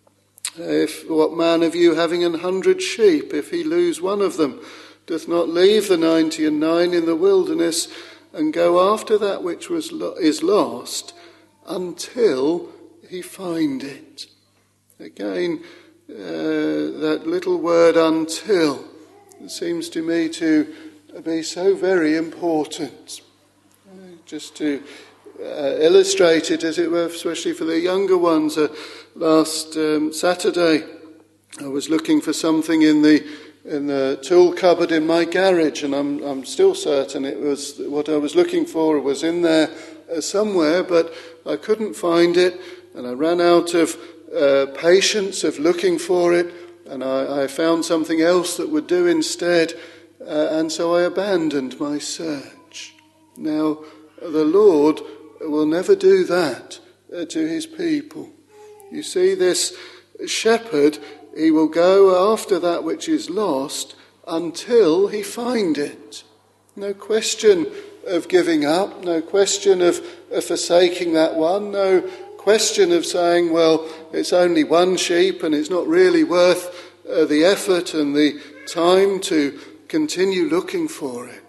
If what man of you, having an hundred sheep, if he lose one of them, doth not leave the ninety and nine in the wilderness and go after that which was lo- is lost until he find it? Again, uh, that little word "until" seems to me to be so very important. Uh, just to uh, illustrate it, as it were, especially for the younger ones, uh, last um, Saturday I was looking for something in the in the tool cupboard in my garage, and I'm I'm still certain it was what I was looking for was in there uh, somewhere, but I couldn't find it, and I ran out of uh, patience of looking for it, and I, I found something else that would do instead, uh, and so I abandoned my search. Now, the Lord will never do that uh, to his people. You see, this shepherd, he will go after that which is lost until he find it. No question of giving up, no question of, of forsaking that one, no question of saying, well, it's only one sheep and it's not really worth uh, the effort and the time to continue looking for it.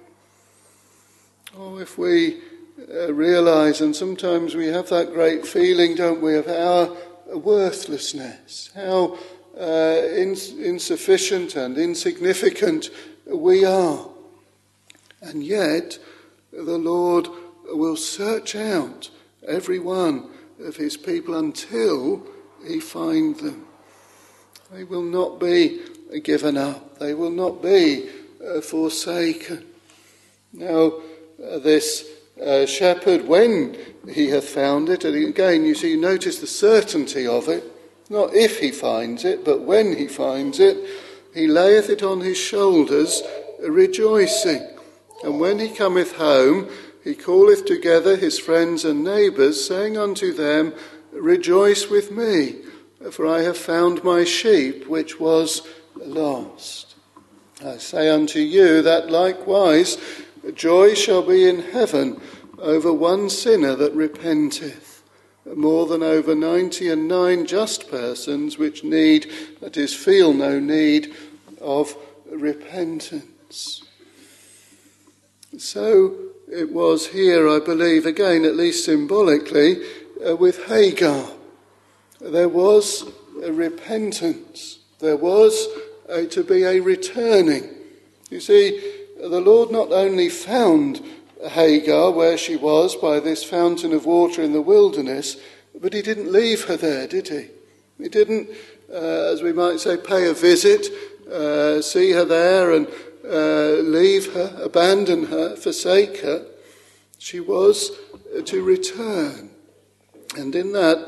Oh, if we uh, realise, and sometimes we have that great feeling, don't we, of our worthlessness, how uh, ins- insufficient and insignificant we are. And yet, the Lord will search out every one of his people until he find them. They will not be given up. They will not be uh, forsaken. Now, uh, this uh, shepherd, when he hath found it, and again, you see, you notice the certainty of it, not if he finds it, but when he finds it, he layeth it on his shoulders, rejoicing. And when he cometh home, he calleth together his friends and neighbours, saying unto them, Rejoice with me, for I have found my sheep which was lost. I say unto you that likewise joy shall be in heaven over one sinner that repenteth, more than over ninety and nine just persons which need, that is, feel no need of repentance. So it was here, I believe, again, at least symbolically, uh, with Hagar. There was a repentance. There was uh, to be a returning. You see, the Lord not only found Hagar where she was by this fountain of water in the wilderness, but he didn't leave her there, did he? He didn't, uh, as we might say, pay a visit, uh, see her there and uh, leave her, abandon her, forsake her. She was to return. And in that,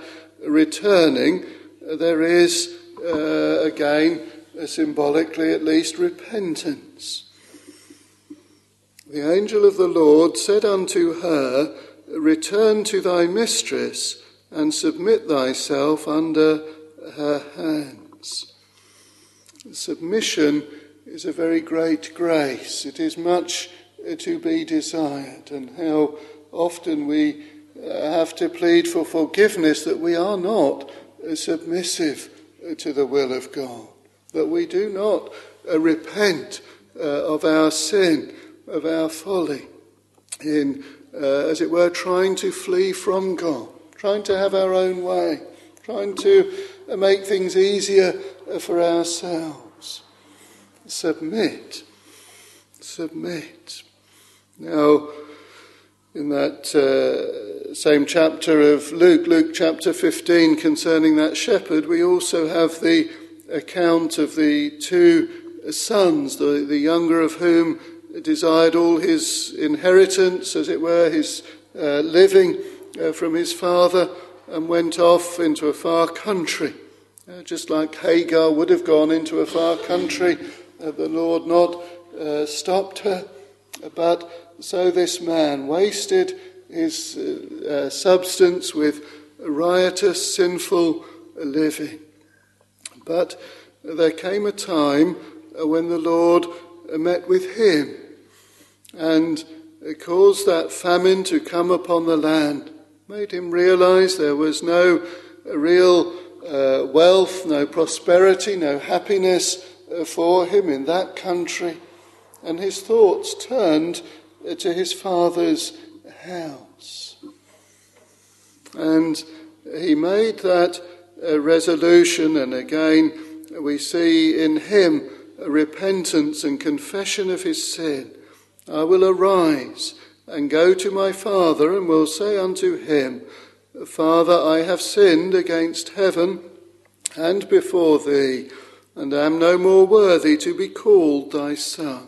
returning, there is, uh, again, uh, symbolically at least, repentance. The angel of the Lord said unto her, return to thy mistress and submit thyself under her hands. Submission is a very great grace. It is much to be desired, and how often we have to plead for forgiveness that we are not submissive to the will of God, that we do not repent of our sin, of our folly, in, uh, as it were, trying to flee from God, trying to have our own way, trying to make things easier for ourselves. Submit. Submit. Now, in that uh, same chapter of Luke, Luke chapter fifteen, concerning that shepherd, we also have the account of the two sons, the, the younger of whom desired all his inheritance, as it were, his uh, living uh, from his father, and went off into a far country. Uh, just like Hagar would have gone into a far country, uh, the Lord not uh, stopped her, but so this man wasted his uh, uh, substance with riotous, sinful living. But there came a time uh, when the Lord uh, met with him and uh, caused that famine to come upon the land, made him realize there was no uh, real uh, wealth, no prosperity, no happiness uh, for him in that country. And his thoughts turned to his father's house. And he made that uh, resolution, and again we see in him a repentance and confession of his sin. I will arise and go to my father, and will say unto him, Father, I have sinned against heaven and before thee, and am no more worthy to be called thy son.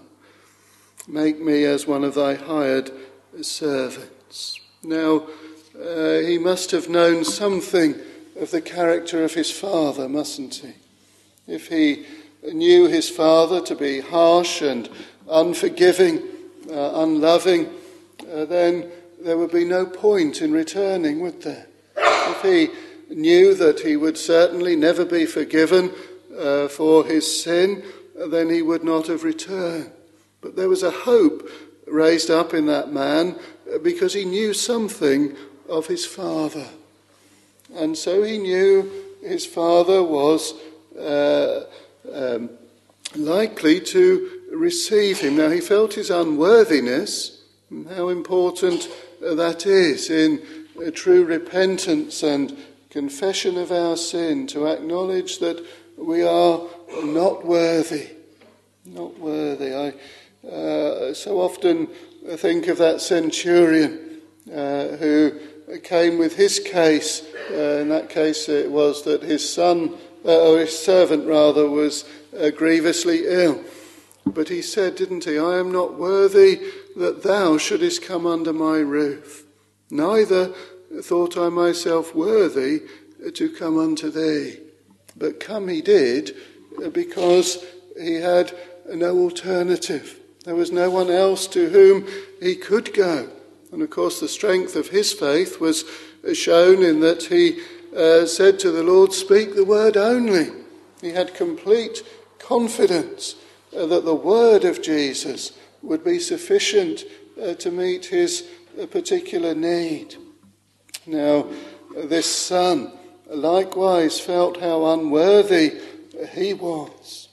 Make me as one of thy hired servants. Now, uh, he must have known something of the character of his father, mustn't he? If he knew his father to be harsh and unforgiving, uh, unloving, uh, then there would be no point in returning, would there? If he knew that he would certainly never be forgiven uh, for his sin, then he would not have returned. But there was a hope raised up in that man because he knew something of his father. And so he knew his father was uh, um, likely to receive him. Now he felt his unworthiness, and how important that is in a true repentance and confession of our sin, to acknowledge that we are not worthy. Not worthy. I Uh, so often I think of that centurion uh, who came with his case. Uh, in that case it was that his son, uh, or his servant rather, was uh, grievously ill. But he said, didn't he, I am not worthy that thou shouldest come under my roof. Neither thought I myself worthy to come unto thee. But come he did, because he had no alternative. There was no one else to whom he could go. And of course the strength of his faith was shown in that he uh, said to the Lord, speak the word only. He had complete confidence uh, that the word of Jesus would be sufficient uh, to meet his uh, particular need. Now, uh, this son likewise felt how unworthy he was.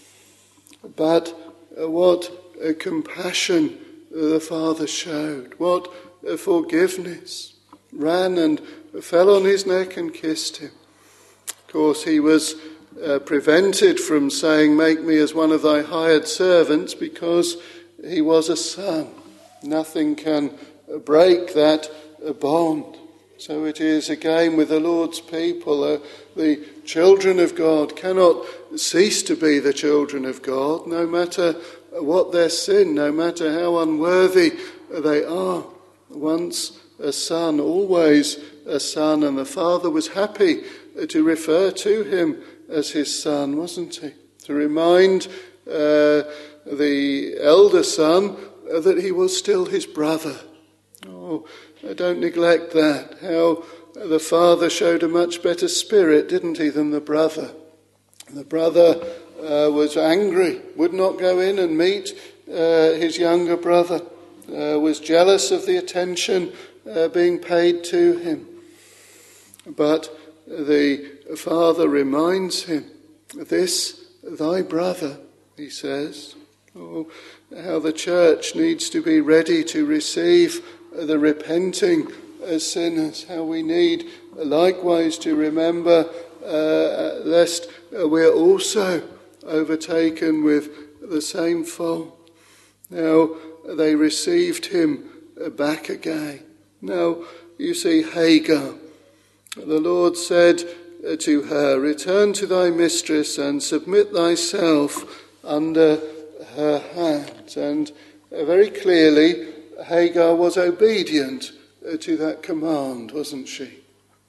But uh, what uh, compassion the father showed, what uh, forgiveness. Ran and fell on his neck and kissed him. Of course, he was uh, prevented from saying, make me as one of thy hired servants, because he was a son. Nothing can break that uh, bond. So it is again with the Lord's people. Uh, the children of God cannot cease to be the children of God, no matter what their sin, no matter how unworthy they are. Once a son, always a son, and the father was happy to refer to him as his son, wasn't he? To remind uh, the elder son uh, that he was still his brother. Oh, don't neglect that. How the father showed a much better spirit, didn't he, than the brother. The brother uh, was angry, would not go in and meet uh, his younger brother, uh, was jealous of the attention uh, being paid to him. But the father reminds him, "This thy brother," he says. Oh, how the church needs to be ready to receive the repenting sinners, how we need likewise to remember uh, lest we're also overtaken with the same fault. Now they received him back again. Now you see Hagar. The Lord said to her, "Return to thy mistress and submit thyself under her hand." And very clearly Hagar was obedient to that command, wasn't she?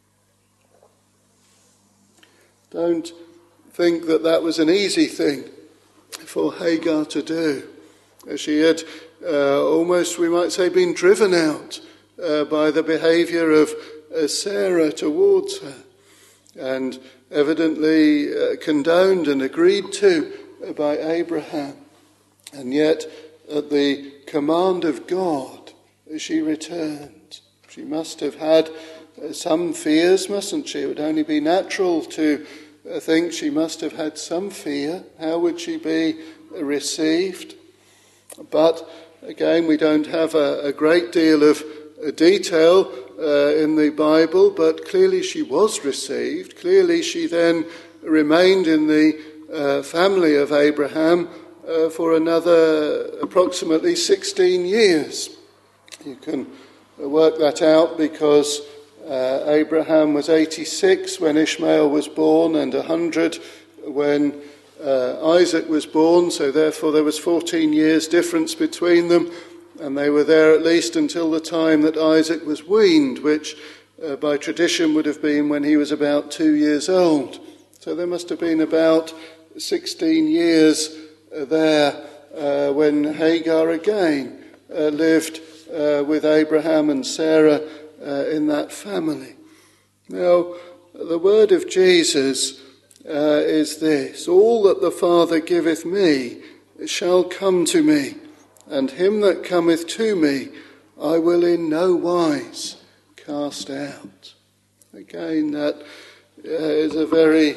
Don't think that that was an easy thing for Hagar to do. She had uh, almost, we might say, been driven out uh, by the behaviour of uh, Sarah towards her, and evidently uh, condoned and agreed to uh, by Abraham. And yet, at the command of God, she returned. She must have had uh, some fears, mustn't she? It would only be natural to uh, think she must have had some fear. How would she be uh, received? But again, we don't have a, a great deal of uh, detail uh, in the Bible, but clearly she was received. Clearly she then remained in the uh, family of Abraham uh, for another approximately sixteen years. You can work that out because uh, Abraham was eighty-six when Ishmael was born and one hundred when uh, Isaac was born, so therefore there was fourteen years difference between them, and they were there at least until the time that Isaac was weaned, which uh, by tradition would have been when he was about two years old. So there must have been about sixteen years uh, there uh, when Hagar again uh, lived Uh, with Abraham and Sarah uh, in that family. Now, the word of Jesus uh, is this: "All that the Father giveth me shall come to me, and him that cometh to me I will in no wise cast out." Again, that uh, is a very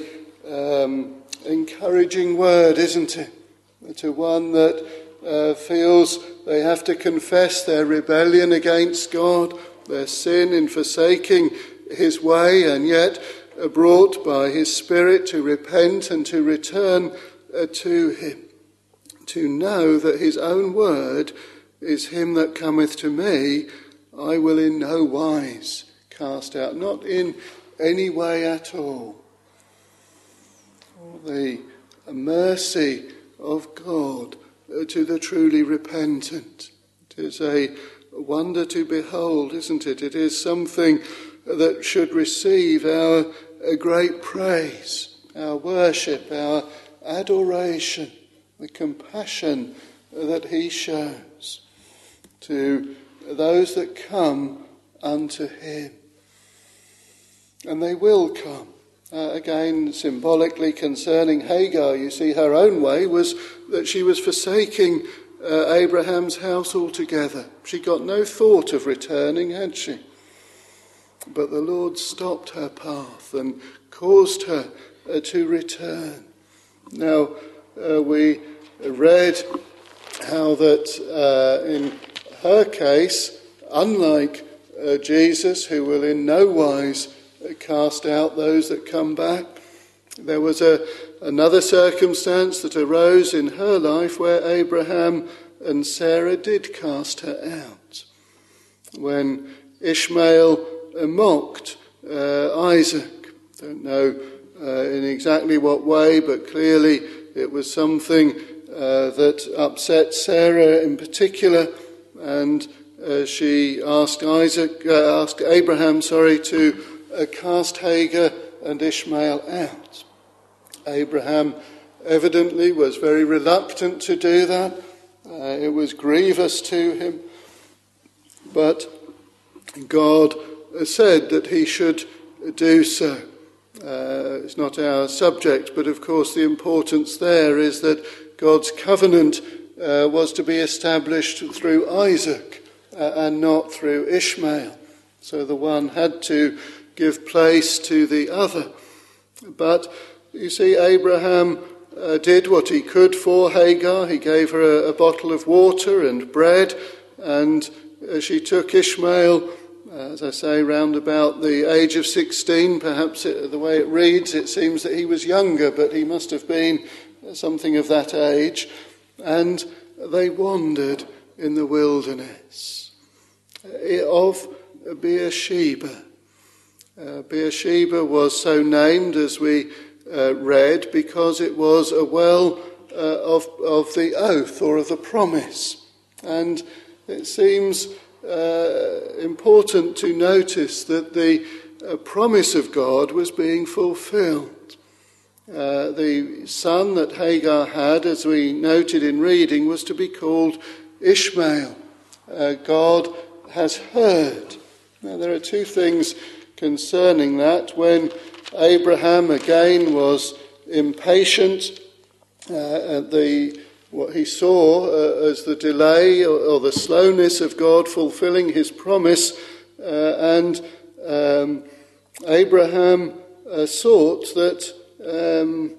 um, encouraging word, isn't it? To one that uh, feels they have to confess their rebellion against God, their sin in forsaking his way, and yet are brought by his Spirit to repent and to return uh, to him. To know that his own word is, "Him that cometh to me, I will in no wise cast out," not in any way at all. The mercy of God to the truly repentant. It is a wonder to behold, isn't it? It is something that should receive our great praise, our worship, our adoration, the compassion that he shows to those that come unto him. And they will come. Uh, again, symbolically concerning Hagar, you see her own way was that she was forsaking uh, Abraham's house altogether. She got no thought of returning, had she? But the Lord stopped her path and caused her uh, to return. Now, uh, we read how that uh, in her case, unlike uh, Jesus, who will in no wise cast out those that come back, there was a, another circumstance that arose in her life where Abraham and Sarah did cast her out. When Ishmael mocked uh, Isaac, don't know uh, in exactly what way, but clearly it was something uh, that upset Sarah in particular, and uh, she asked Isaac, uh, asked Abraham, sorry, to uh, cast Hagar and Ishmael out. Abraham evidently was very reluctant to do that. Uh, it was grievous to him. But God said that he should do so. Uh, it's not our subject, but of course the importance there is that God's covenant uh, was to be established through Isaac uh, and not through Ishmael. So the one had to give place to the other. But you see, Abraham uh, did what he could for Hagar. He gave her a, a bottle of water and bread, and uh, she took Ishmael, uh, as I say, round about the age of sixteen. Perhaps it, the way it reads, it seems that he was younger, but he must have been something of that age. And they wandered in the wilderness of Beersheba. Uh, Beersheba was so named, as we uh, read, because it was a well uh, of, of the oath or of the promise. And it seems uh, important to notice that the uh, promise of God was being fulfilled. Uh, the son that Hagar had, as we noted in reading, was to be called Ishmael. Uh, God has heard. Now, there are two things concerning that. When Abraham again was impatient uh, at the what he saw uh, as the delay or, or the slowness of God fulfilling his promise, uh, and um, Abraham uh, sought that um,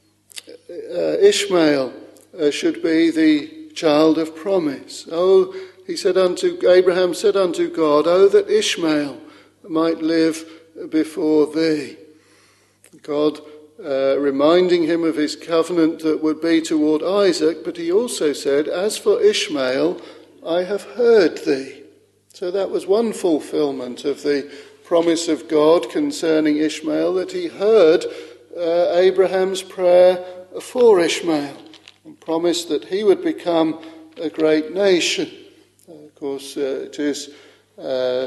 uh, Ishmael uh, should be the child of promise. Oh, he said unto Abraham said unto God, "Oh, that Ishmael might live before thee." God uh, reminding him of his covenant that would be toward Isaac, but he also said, "As for Ishmael, I have heard thee." So that was one fulfillment of the promise of God concerning Ishmael, that he heard uh, Abraham's prayer for Ishmael and promised that he would become a great nation. Uh, of course, uh, it is uh,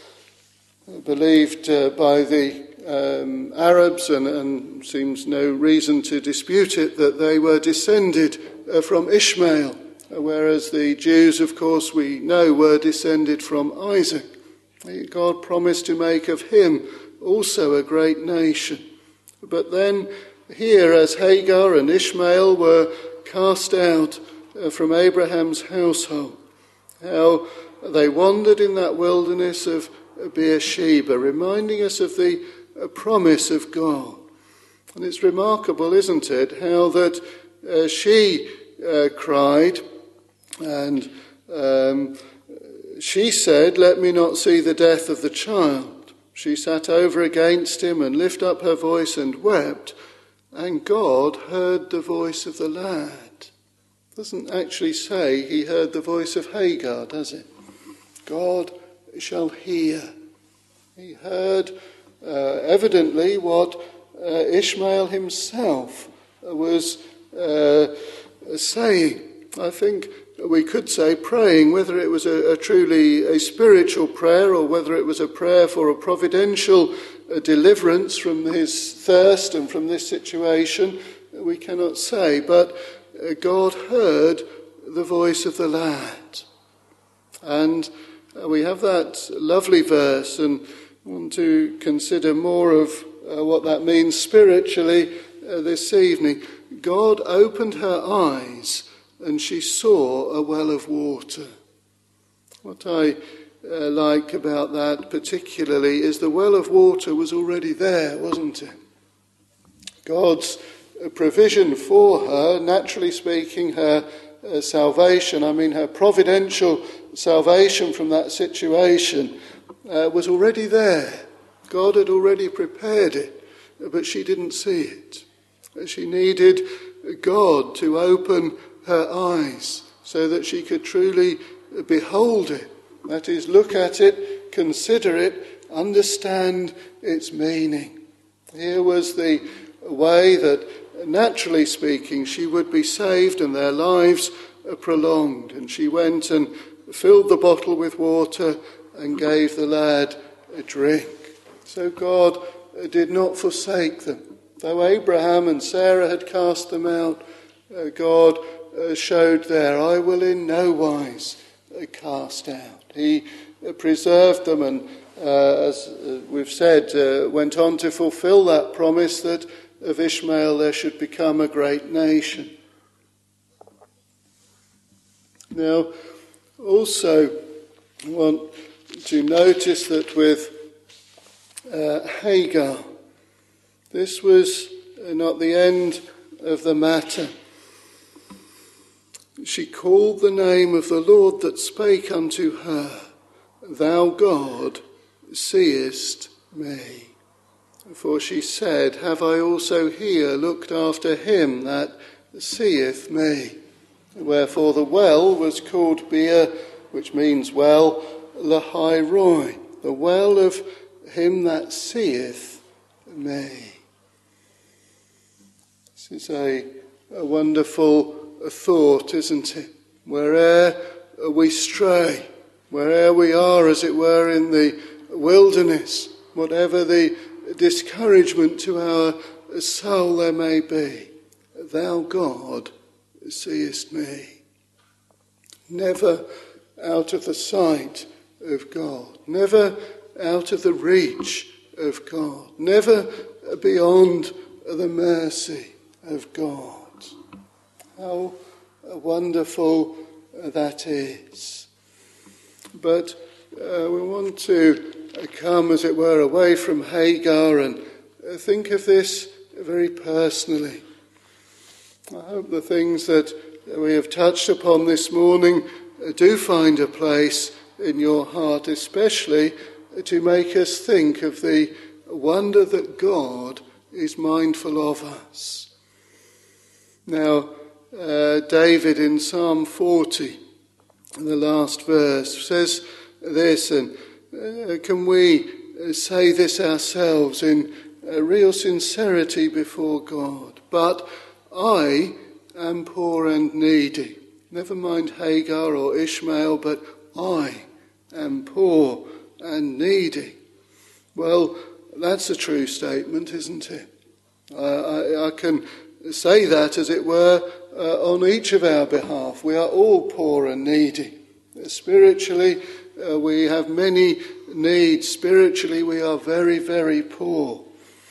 believed uh, by the um, Arabs, and, and seems no reason to dispute it, that they were descended uh, from Ishmael, whereas the Jews, of course, we know were descended from Isaac. God promised to make of him also a great nation. But then here, as Hagar and Ishmael were cast out uh, from Abraham's household, how they wandered in that wilderness of Beersheba, reminding us of the uh, promise of God. And it's remarkable, isn't it, how that uh, she uh, cried, and um, she said, "Let me not see the death of the child." She sat over against him and lifted up her voice and wept, and God heard the voice of the lad. It doesn't actually say he heard the voice of Hagar, does it? God shall hear. He heard uh, evidently what uh, Ishmael himself was uh, saying. I think we could say praying, whether it was a, a truly a spiritual prayer or whether it was a prayer for a providential uh, deliverance from his thirst and from this situation, we cannot say. But uh, God heard the voice of the lad. And uh, we have that lovely verse, and want to consider more of uh, what that means spiritually uh, this evening. God opened her eyes, and she saw a well of water. What I uh, like about that particularly is the well of water was already there, wasn't it? God's provision for her, naturally speaking, her uh, salvation, I mean her providential salvation from that situation, uh, was already there. God had already prepared it, but she didn't see it. She needed God to open her eyes so that she could truly behold it. That is, look at it, consider it, understand its meaning. Here was the way that, naturally speaking, she would be saved and their lives prolonged. And she went and filled the bottle with water and gave the lad a drink. So God did not forsake them. Though Abraham and Sarah had cast them out, uh, God uh, showed there, I will in no wise uh, cast out. He uh, preserved them and, uh, as uh, we've said, uh, went on to fulfill that promise that of Ishmael there should become a great nation. Now, also, I want to notice that with uh, Hagar, this was not the end of the matter. She called the name of the Lord that spake unto her, Thou God seest me. For she said, Have I also here looked after him that seeth me? Wherefore the well was called Beer, which means well, Lahai Roi, the well of him that seeth me. This is a, a wonderful thought, isn't it? Where'er we stray, where'er we are, as it were, in the wilderness, whatever the discouragement to our soul there may be, Thou God seest me. Never out of the sight of God, never out of the reach of God, never beyond the mercy of God. How wonderful that is. But uh, we want to come, as it were, away from Hagar and think of this very personally. I hope the things that we have touched upon this morning do find a place in your heart, especially to make us think of the wonder that God is mindful of us. Now, uh, David in Psalm forty, in the last verse, says this, and uh, can we say this ourselves in a real sincerity before God? But I am poor and needy. Never mind Hagar or Ishmael, but I am poor and needy. Well, that's a true statement, isn't it? I, I, I can say that, as it were, uh, on each of our behalf. We are all poor and needy. Spiritually, uh, we have many needs. Spiritually, we are very, very poor.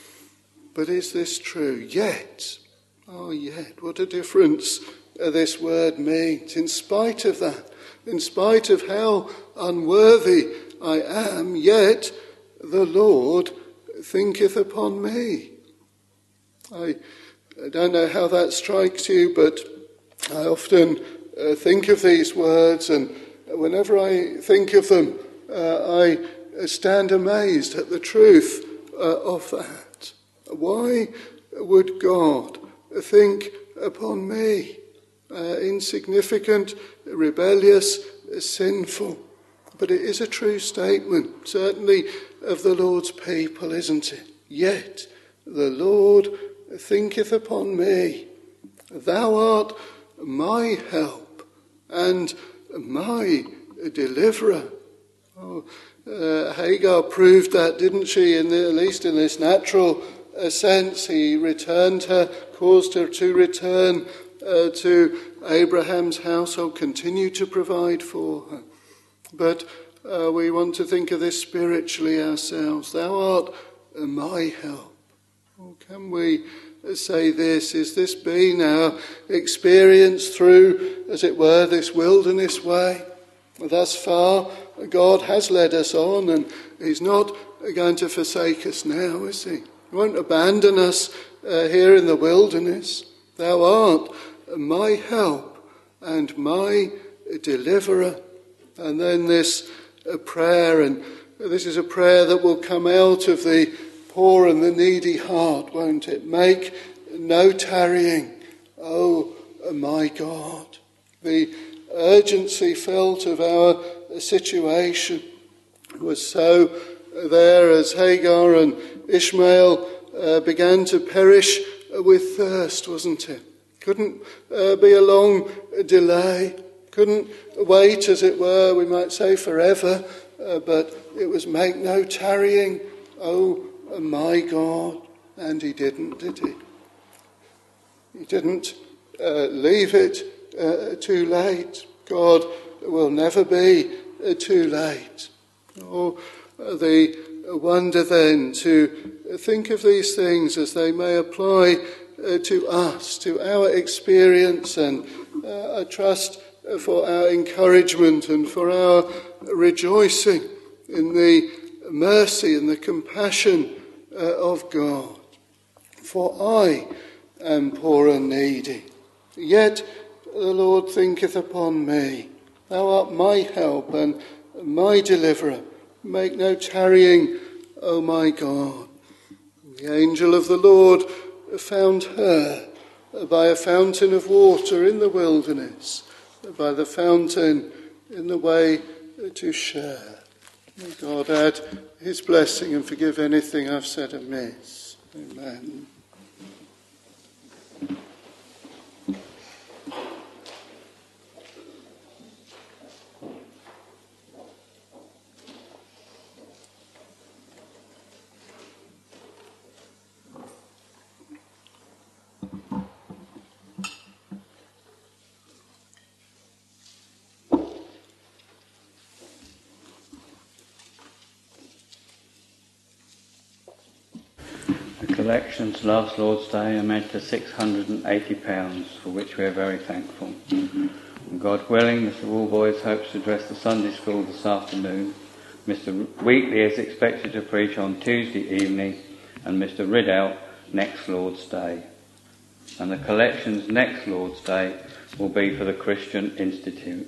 But is this true? Yet, oh yet, what a difference uh, this word means. In spite of that, in spite of how unworthy I am, yet the Lord thinketh upon me. I, I don't know how that strikes you, but I often uh, think of these words, and whenever I think of them, uh, I stand amazed at the truth uh, of that. Why would God think upon me, uh, insignificant, rebellious, sinful? But it is a true statement, certainly of the Lord's people, isn't it? Yet the Lord thinketh upon me. Thou art my help and my deliverer. Oh, uh, Hagar proved that, didn't she? In the, at least in this natural uh, sense, he returned her, caused her to return uh, to Abraham's household, continue to provide for her. But uh, we want to think of this spiritually ourselves. Thou art uh, my help. Oh, can we say this? Is this been our experience through, as it were, this wilderness way? Thus far, God has led us on, and he's not going to forsake us now, is he? He won't abandon us uh, here in the wilderness. Thou art my help and my deliverer. And then this uh, prayer, and this is a prayer that will come out of the poor and the needy heart, won't it? Make no tarrying, oh my God. The urgency felt of our situation was so there as Hagar and Ishmael uh, began to perish with thirst, wasn't it? Couldn't uh, be a long delay. couldn't wait, as it were, we might say forever, uh, but it was make no tarrying, oh my God. And he didn't, did he? He didn't uh, leave it uh, too late. God will never be uh, too late. Oh, uh, the wonder then to think of these things as they may apply uh, to us, to our experience, and uh, I trust for our encouragement and for our rejoicing in the mercy and the compassion uh, of God. For I am poor and needy, yet the Lord thinketh upon me. Thou art my help and my deliverer. Make no tarrying, O my God. The angel of the Lord found her by a fountain of water in the wilderness, by the fountain in the way to Shur. May God add his blessing and forgive anything I've said amiss. Amen. Collections last Lord's Day amount to six hundred eighty pounds, for which we are very thankful. And God willing, Mister Wallboys hopes to address the Sunday school this afternoon. Mister Wheatley is expected to preach on Tuesday evening, and Mister Riddell next Lord's Day. And the collections next Lord's Day will be for the Christian Institute.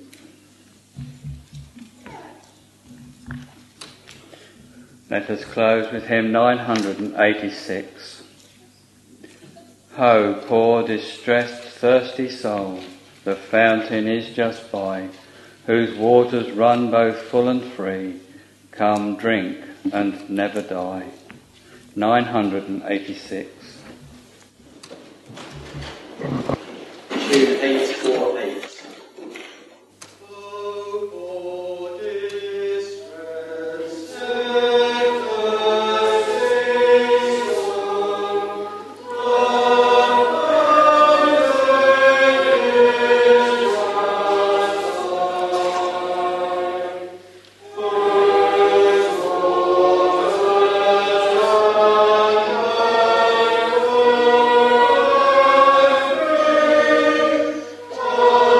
Let us close with hymn nine hundred eighty-six. Ho, poor, distressed, thirsty soul, the fountain is just by, whose waters run both full and free. Come, drink, and never die. nine hundred eighty-six. Tune eight four eight. Oh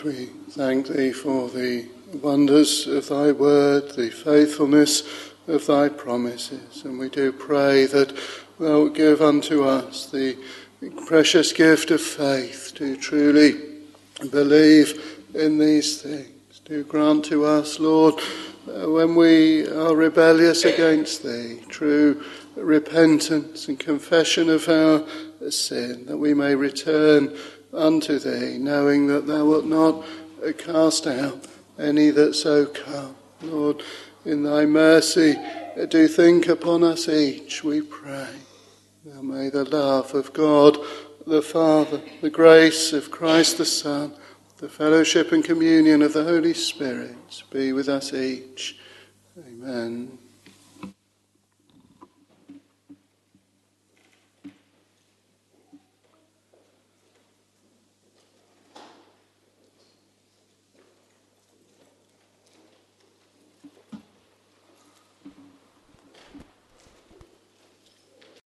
we thank thee for the wonders of thy word, the faithfulness of thy promises, and we do pray that thou wilt give unto us the precious gift of faith to truly believe in these things. Do grant to us, Lord, uh, when we are rebellious against thee, true repentance and confession of our sin, that we may return unto thee, knowing that thou wilt not cast out any that so come. Lord, in thy mercy, do think upon us each, we pray. Now may the love of God the Father, the grace of Christ the Son, the fellowship and communion of the Holy Spirit be with us each. Amen.